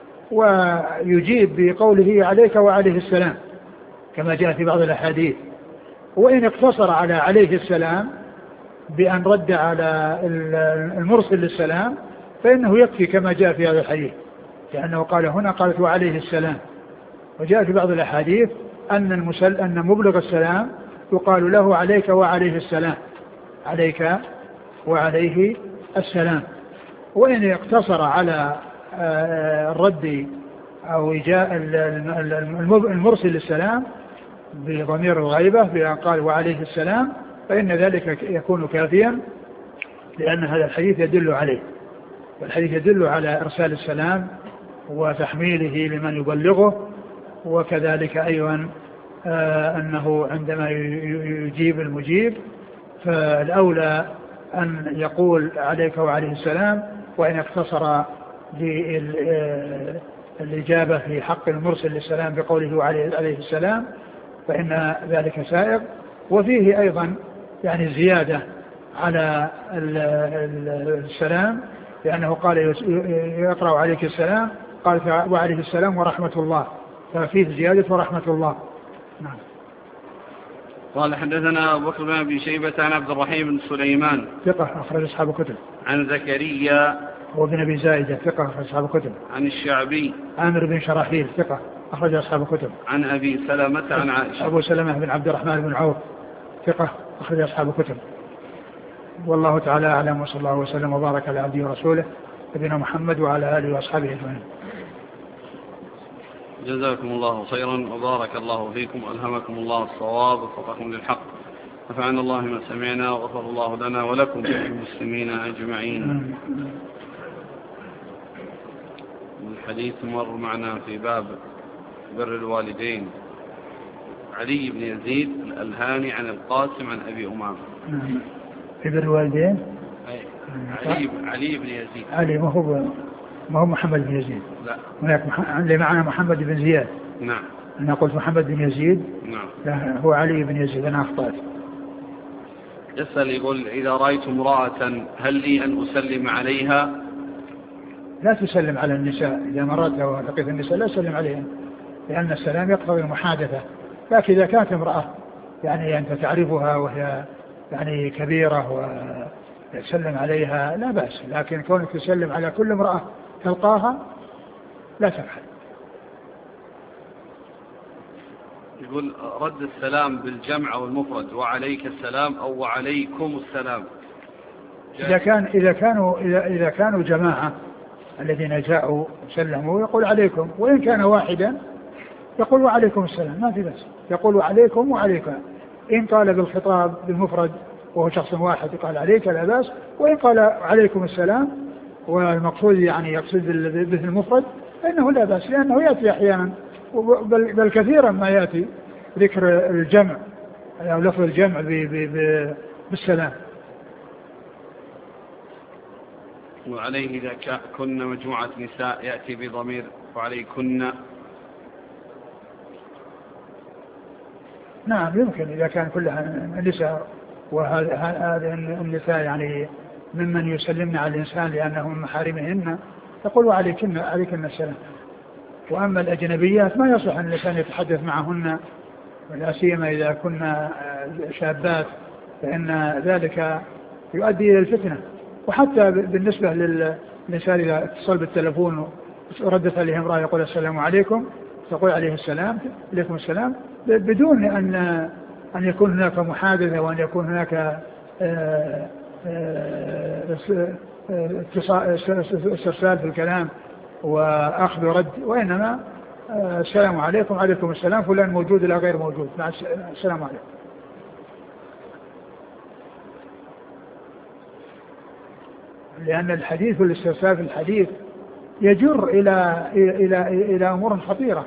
B: ويجيب بقوله عليك وعليه السلام كما جاء في بعض الأحاديث. وإن اقتصر على عليه السلام بأن رد على المرسل للسلام فإنه يكفي كما جاء في هذا الحديث، لأنه قال هنا قالت وعليه السلام. وجاء في بعض الأحاديث أن المسل أن مبلغ السلام يقال له عليك وعليه السلام، عليك وعليه السلام. وإن اقتصر على الرد أو إجاء المرسل للسلام بضمير الغيبة بأن قال وعليه السلام فإن ذلك يكون كافيا، لأن هذا الحديث يدل عليه، والحديث يدل على إرسال السلام وتحميله لمن يبلغه، وكذلك أيضا آه أنه عندما يجيب المجيب فالأولى أن يقول عليك وعليه السلام، وإن اقتصر الإجابة في حق المرسل للسلام بقوله عليه السلام فإن ذلك سائغ. وفيه أيضا يعني زيادة على السلام لأنه قال يقرأ عليك السلام قال وعليه السلام ورحمة الله، ففيه زيادة ورحمة الله. نعم.
A: قال حدثنا أبو بكر بن أبي شيبة عن عبد الرحيم بن سليمان
B: ثقة أخرج أصحاب الكتب.
A: عن زكريا
B: وابن أبي زائدة ثقة أخرج أصحاب الكتب.
A: عن الشعبي
B: عامر بن شراحيل ثقة أخرج أصحاب الكتب.
A: عن أبي سلمة عن عائشة.
B: أبو سلمة بن عبد الرحمن بن عوف ثقة أخرج أصحاب الكتب. والله تعالى أعلم، وصلى الله وسلم وبارك على عبده ورسوله نبينا محمد وعلى آله وأصحابه أجمعين.
A: جزاكم الله خيرا وبارك الله فيكم وألهمكم الله الصواب ووفقكم للحق، نفعنا الله ما سمعنا وغفر الله لنا ولكم وللمسلمين أجمعين. الحديث مر معنا في باب بر الوالدين علي بن يزيد الألهاني عن القاسم عن أبي أمامة.
B: في بر الوالدين
A: علي علي بن يزيد.
B: علي ما هو ما هو محمد بن يزيد.
A: لا.
B: هناك اللي معنا محمد بن زياد.
A: نعم.
B: أنا قلت محمد بن يزيد.
A: نعم.
B: لا هو علي بن يزيد، أنا أخطأت.
A: يسأل يقول إذا رأيت امرأة هل لي أن أسلم عليها؟
B: لا تسلم على النساء، إذا مرت أو لقيت النساء لا تسلم عليها، لأن السلام يقتضي المحادثة. لكن إذا كانت امرأة يعني أنت تعرفها وهي يعني كبيرة وتسلم عليها لا بأس، لكن كونك تسلم على كل امرأة تلقاها لا تفعل.
A: يقول رد السلام بالجمع أو المفرد وعليك السلام أو وعليكم السلام.
B: إذا كان إذا كانوا إذا إذا كانوا جماعة الذين جاءوا سلموا يقول عليكم، وإن كان واحدا يقول وعليكم السلام ما في بس، يقول وعليكم وعليكم. إن قال بالخطاب بالمفرد وهو شخص واحد يقال عليك لا بأس، وإن قال عليكم السلام والمقصود يعني يقصد به المفرد فإنه لا بأس، لأنه يأتي أحيانا بل, بل كثيرا ما يأتي ذكر الجمع أو لفظ الجمع بالسلام.
A: وعليه إذا كن مجموعة نساء يأتي بضمير وعليكن.
B: نعم يمكن إذا كان كلها نساء، وهذه النساء يعني ممن يسلمن على الإنسان لأنه من محارمهن تقول وعليكن عليكن السلام. وأما الأجنبيات ما يصح أن الإنسان يتحدث معهن، ولا سيما إذا كنا شابات، فإن ذلك يؤدي إلى الفتنة. وحتى بالنسبة للإنسان إذا اتصل بالتلفون وردت عليه امرأة يقول السلام عليكم تقول عليه السلام عليكم السلام بدون أن أن يكون هناك محادثة وأن يكون هناك استرسال في الكلام وأخذ ورد، وإنما السلام عليكم عليكم السلام فلان موجود لا غير موجود مع السلام عليكم. لأن الحديث والاسترسال في الحديث يجر إلى إلى إلى أمور خطيرة.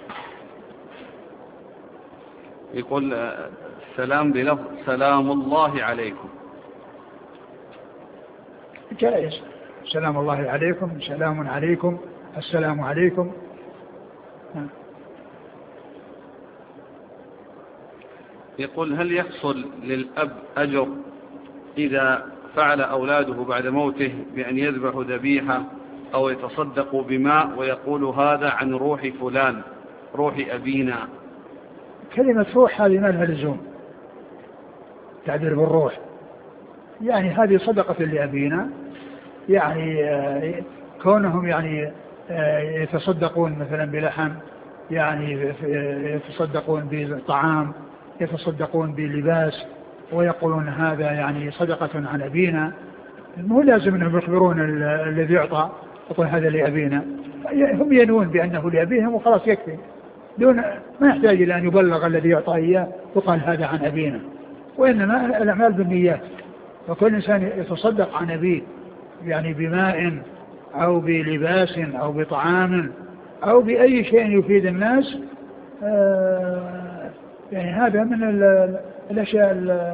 A: يقول السلام بلفظ سلام الله عليكم
B: جائز، سلام الله عليكم سلام عليكم السلام عليكم.
A: يقول هل يحصل للأب أجر إذا فعل أولاده بعد موته بأن يذبحوا ذبيحة أو يتصدقوا بماء ويقول هذا عن روح فلان روح أبينا؟
B: كلمة روح هذه ما لها لزوم تعبير بالروح، يعني هذه صدقة لأبينا، يعني كونهم يعني يتصدقون مثلا بلحم، يعني يتصدقون بطعام، يتصدقون بلباس، ويقولون هذا يعني صدقة عن أبينا، مو لازم أنهم يخبرون الذي يعطى يقول هذا لأبينا، هم ينون بأنه لأبيهم وخلاص يكفي، دون ما يحتاج إلى أن يبلغ الذي يعطى إياه وقال هذا عن أبينا. وإنما الأعمال بالنيات، وكل إنسان يتصدق عن أبيه يعني بماء أو بلباس أو بطعام أو بأي شيء يفيد الناس، آه يعني هذا من الأشياء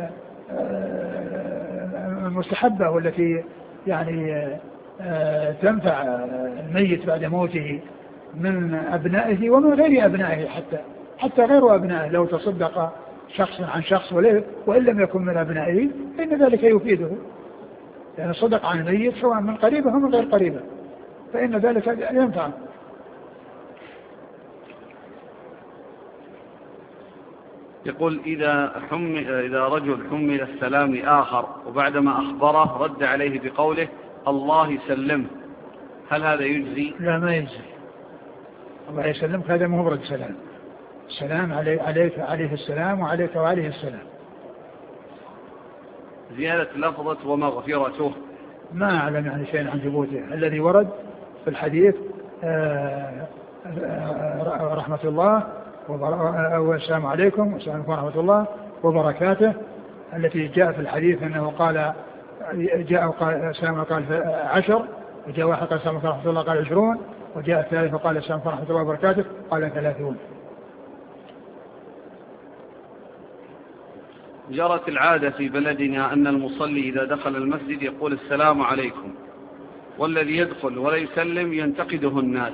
B: المستحبة والتي يعني تنفع الميت بعد موته، من أبنائه ومن غير أبنائه، حتى حتى غير أبنائه لو تصدق شخص عن شخص وإن لم يكن من أبنائه فإن ذلك يفيده، لأن يعني صدق عن الميت سواء من قريبه أو من غير قريبه، فإن ذلك ينفع.
A: يقول إذا, حمل إذا رجل حمل السلام آخر وبعدما أخبره رد عليه بقوله الله يسلم، هل هذا يجزي؟
B: لا ما يجزي. الله يسلمك هذا مهبرة سلام، السلام علي عليك عليه السلام وعليك وعليه السلام.
A: زيادة لفظة ومغفرته
B: ما أعلم يعني شيء عن ثبوته. الذي ورد في الحديث آآ آآ رحمة الله والسلام عليكم والسلام عليكم ورحمة الله وبركاته، التي جاء في الحديث أنه قال جاء وقال السلام قال عشر، وجاء واحد قال السلام عليكم ورحمة الله قال عشرون، وجاء الثالث وقال السلام عليكم ورحمة الله وبركاته قال ثلاثون.
A: جرت العادة في بلدنا أن المصلي إذا دخل المسجد يقول السلام عليكم، والذي يدخل ولا يسلم ينتقده الناس.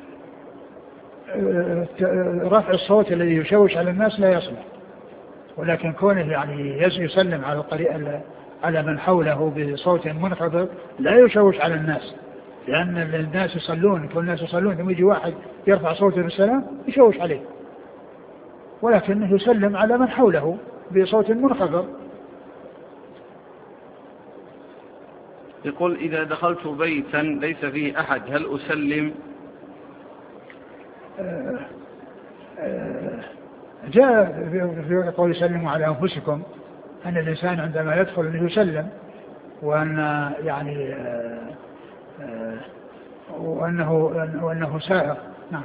B: رفع الصوت الذي يشوش على الناس لا يصلح، ولكن كونه يعني يسلم على الطريق على من حوله بصوت منخفض لا يشوش على الناس، لأن الناس يصلون كل الناس يصلون ثم يجي واحد يرفع صوته بالسلام يشوش عليه، ولكنه يسلم على من حوله بصوت منخفض.
A: يقول إذا دخلت بيتا ليس فيه أحد هل أسلم؟
B: آه آه جاء في قول سلموا على أنفسكم أن الإنسان عندما يدخل أنه يسلم، وأن يعني آه آه وأنه, وأنه سائر. نعم.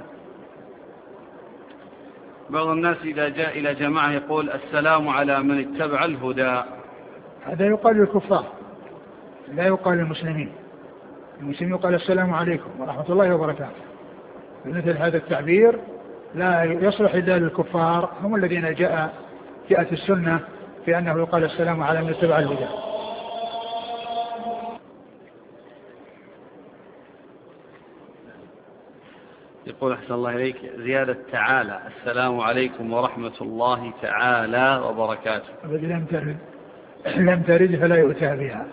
A: بعض الناس إذا جاء إلى جماعة يقول السلام على من اتبع الهدى،
B: هذا يقال للكفار لا يقال للمسلمين. المسلمين يقال السلام عليكم ورحمة الله وبركاته، مثل هذا التعبير لا يصلح إلا للكفار، هم الذين جاء جاءت السنة في أنه يقال السلام على من اتبع الهدى.
A: يقول أحسن الله إليك زيادة تعالى السلام عليكم ورحمة الله تعالى وبركاته
B: لم ترد لم ترد فلا يؤتى بها.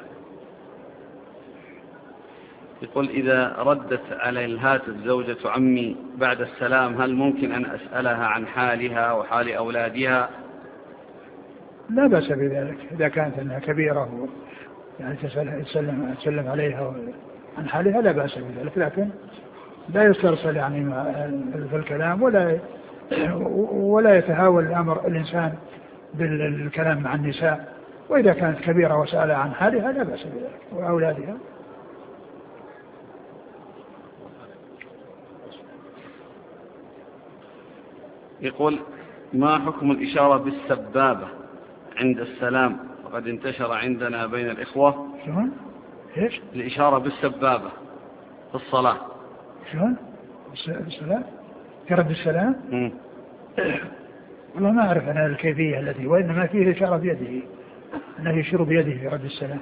A: يقول إذا ردت على الهاتف زوجة عمي بعد السلام هل ممكن أن أسألها عن حالها وحال أولادها؟
B: لا بأس بذلك إذا كانت أنها كبيرة يعني تسلم, تسلم عليها عن حالها لا بأس بذلك، لكن لا يسترسل يعني في الكلام ولا ولا يتهاول الأمر الإنسان بالكلام مع النساء، وإذا كانت كبيرة وسألها عن حالها لا بأس بذلك وأولادها.
A: يقول ما حكم الإشارة بالسبابة عند السلام؟ وقد انتشر عندنا بين الإخوة
B: شلون؟ إيش؟
A: الإشارة بالسبابة في الصلاة.
B: شلون؟ بالسلام؟ كرد السلام؟
A: مم.
B: والله ما أعرف أنا الكيفية التي، وإنما فيه إشارة بيده أنه يشير بيده في رد السلام.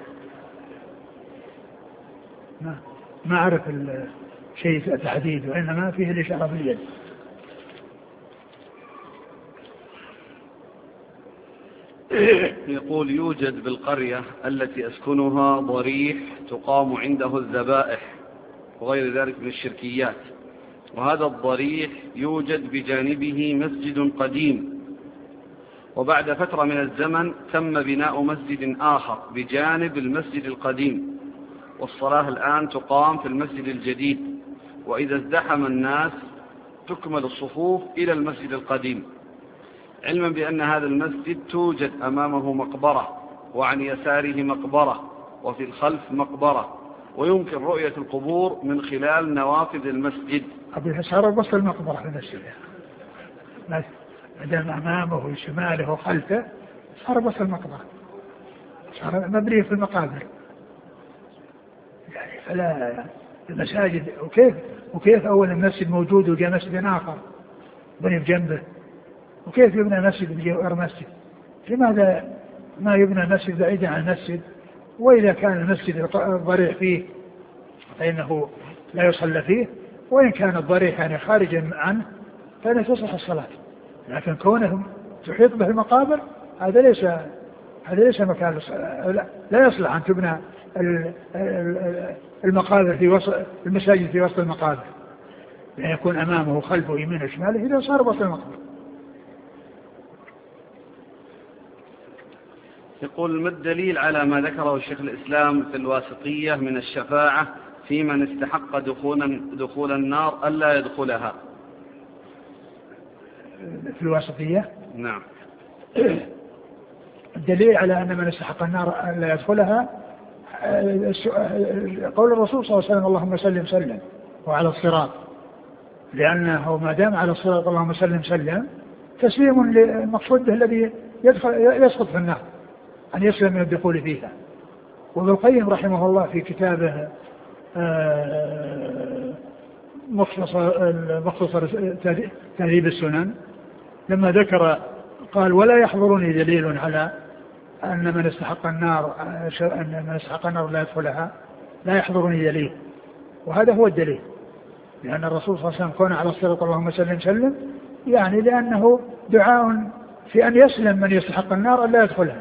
B: ما ما أعرف الشيء التحديد، وإنما فيه الإشارة باليد.
A: يقول يوجد بالقرية التي أسكنها ضريح تقام عنده الذبائح وغير ذلك من الشركيات، وهذا الضريح يوجد بجانبه مسجد قديم، وبعد فترة من الزمن تم بناء مسجد آخر بجانب المسجد القديم، والصلاة الآن تقام في المسجد الجديد، وإذا ازدحم الناس تكمل الصفوف إلى المسجد القديم، علما بأن هذا المسجد توجد أمامه مقبرة وعن يساره مقبرة وفي الخلف مقبرة، ويمكن رؤية القبور من خلال نوافذ المسجد.
B: أبو الحسار بص المقبرة في المسجد، مدام أمامه وشماله وخلفه صار بص المقبرة، صار مبني في المقابر يعني. فلا المساجد وكيف وكيف أول المسجد موجود وجاء مسجد آخر بني بجنبه، وكيف يبنى مسجد بجوار مسجد؟ لماذا ما يبنى المسجد بعيدا عن المسجد؟ وإذا كان المسجد الضريح فيه فإنه لا يصلى فيه، وإن كان الضريح يعني خارجا عنه فلا تصح الصلاة، لكن كونهم تحيط به المقابر هذا ليس هذا ليس مكان الصلاة. لا, لا يصلح أن تبنى المقابر في وسط المساجد في وسط المقابر، يعني يكون أمامه وخلفه يمين وشماله إذا صار وسط المقابر.
A: يقول: ما الدليل على ما ذكره الشيخ الإسلام في الواسطية من الشفاعة في من استحق دخول دخول النار ألا يدخلها؟
B: في الواسطية؟
A: نعم.
B: الدليل على أن من استحق النار ألا يدخلها قول الرسول صلى الله عليه وسلم: اللهم سلم سلم وعلى الصراط، لأنه ما دام على الصراط اللهم سلم سلم تسليم للمقصود به الذي يدخل يسقط في النار أن يسلم من الدخول فيها. وابن القيم رحمه الله في كتابه مختصر مختصر تهذيب السنن لما ذكر قال: ولا يحضرني دليل على أن من استحق النار أن من استحق النار لا يدخلها، لا يحضرني دليل. وهذا هو الدليل، لأن الرسول صلى الله عليه وسلم كون على الصراط اللهم سلم سلم يعني لأنه دعاء في أن يسلم من يستحق النار أن لا يدخلها.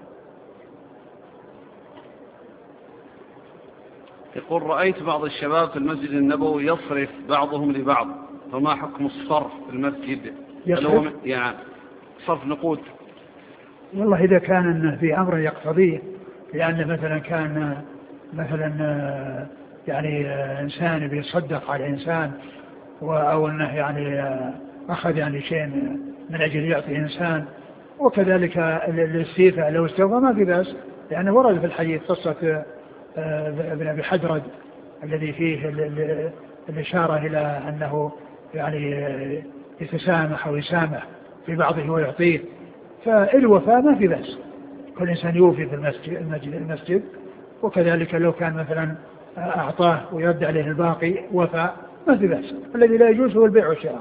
A: يقول: رأيت بعض الشباب في المسجد النبوي يصرف بعضهم لبعض، فما حكم الصرف في المسجد؟
B: يصرف
A: يعني صرف نقود.
B: والله إذا كان في أمر يقتضيه، لأن مثلا كان مثلا يعني إنسان بيصدق على إنسان أو أنه يعني أخذ يعني شيء من أجل يعطي إنسان، وكذلك الاستيفاء لو استوفى ما في بأس، لأنه ورد في الحديث قصة ابن أبي حدرد الذي فيه الإشارة إلى أنه يعني يتسامح ويسامح في بعضه ويعطيه، فالوفاء ما في بأس، كل إنسان يوفي في المسجد, المسجد وكذلك لو كان مثلا أعطاه ويرد عليه الباقي وفاء ما في بأس. الذي لا يجوز هو البيع والشراء.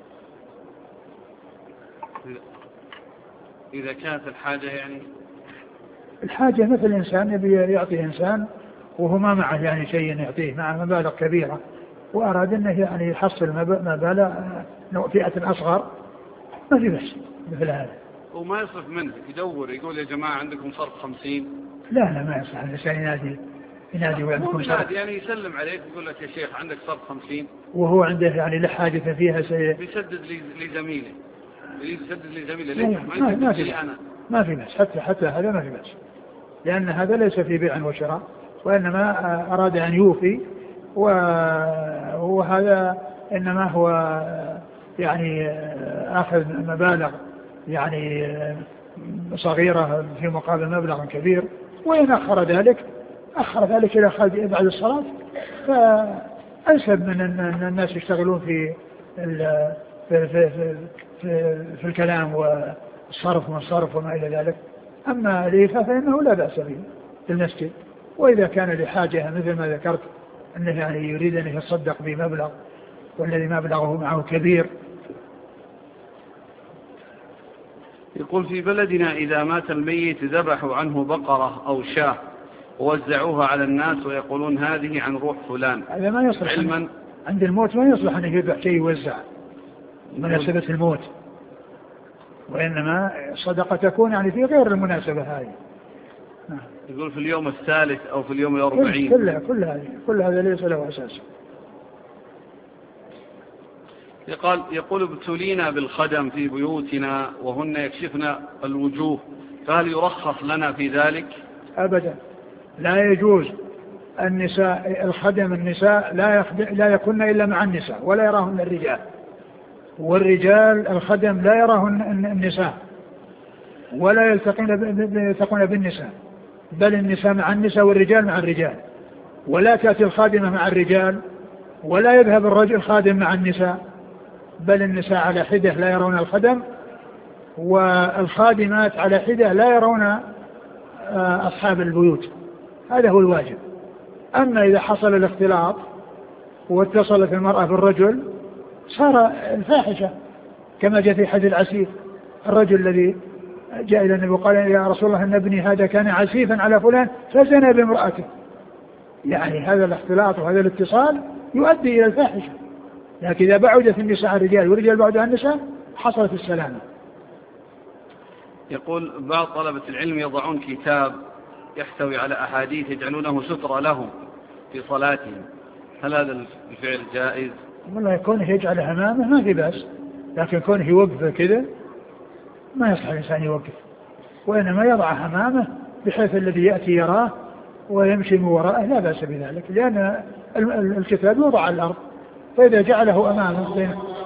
A: إذا كانت الحاجة يعني
B: الحاجة مثل الإنسان يبي يعطي إنسان وهو ما معه يعني شيء يعطيه، معه مبالغ كبيرة وأراد أنه يعني يحصل مبالغ فئة أصغر ما في بس مثل هذا.
A: وما يصرف منه، يدور يقول: يا جماعة عندكم صرف خمسين.
B: لا لا ما يصح، الإنسان ينادي ينادي وعندكم صرف،
A: يعني يسلم عليك يقول لك: يا شيخ عندك صرف خمسين،
B: وهو عنده يعني لحاجة فيها سي...
A: بيسدد لزميله يسدد لزميله
B: ليش ما, ما في أنا ما في بس، حتى حتى هذا ما في بس، لأن هذا ليس في بيع وشراء، وإنما أراد أن يوفي، وهذا إنما هو يعني أخذ مبالغ يعني صغيرة في مقابل مبلغ كبير، وإن أخر ذلك أخر ذلك إلى بعد الصلاة، فأنسب من أن الناس يشتغلون في في, في, في, في الكلام والصرف والصرف وما إلى ذلك. أما الإيفاء فإنه لا بأس به في المسجد، وإذا كان لحاجة مثل ما ذكرت أنه يعني يريد أن يتصدق بمبلغ والذي مبلغه معه كبير.
A: يقول: في بلدنا إذا مات الميت ذبحوا عنه بقرة أو شاة ووزعوها على الناس ويقولون هذه عن روح فلان.
B: هذا ما يصلح
A: علما
B: عند الموت، ما يصلح أن يذبح شيء يوزع مناسبة الموت، وإنما صدقة تكون يعني في غير المناسبة هذه.
A: يقول: في اليوم الثالث أو في اليوم الأربعين.
B: كل كل هذه كل هذا ليس له أساس.
A: يقول يقول ابتلينا بالخدم في بيوتنا وهن يكشفن الوجوه، فهل يرخص لنا في ذلك؟
B: أبدا، لا يجوز. النساء الخدم النساء لا لا يكون إلا مع النساء ولا يراهن الرجال، والرجال الخدم لا يراهن النساء ولا يلتقون بالنساء، بل النساء مع النساء والرجال مع الرجال، ولا تأتي الخادمة مع الرجال ولا يذهب الرجل خادم مع النساء، بل النساء على حدة لا يرون الخدم، والخادمات على حدة لا يرون أصحاب البيوت. هذا هو الواجب. أما إذا حصل الاختلاط واتصلت المرأة بالرجل صار الفاحشة، كما جاء في حديث العسيف، الرجل الذي جاء إلى النبي وقال: يا رسول الله إن ابني هذا كان عسيفا على فلان فزنى بامرأته. يعني هذا الاختلاط وهذا الاتصال يؤدي إلى الفاحشة. لكن إذا بعدت النساء عن الرجال والرجال بعدوا عن النساء حصلت السلامة.
A: يقول بعض طلبة العلم يضعون كتاب يحتوي على أحاديث يجعلونه سترة لهم في صلاتهم، هل هذا الفعل جائز؟
B: والله كونه يجعله أمامه ما في بأس، لكن كونه يوقف كذا ما يصح الإنسان يوقف، وإنما يضعه أمامه بحيث الذي يأتي يراه ويمشي من وراءه لا بأس بذلك، لأن الكتاب يوضع على الأرض، فإذا جعله أمامه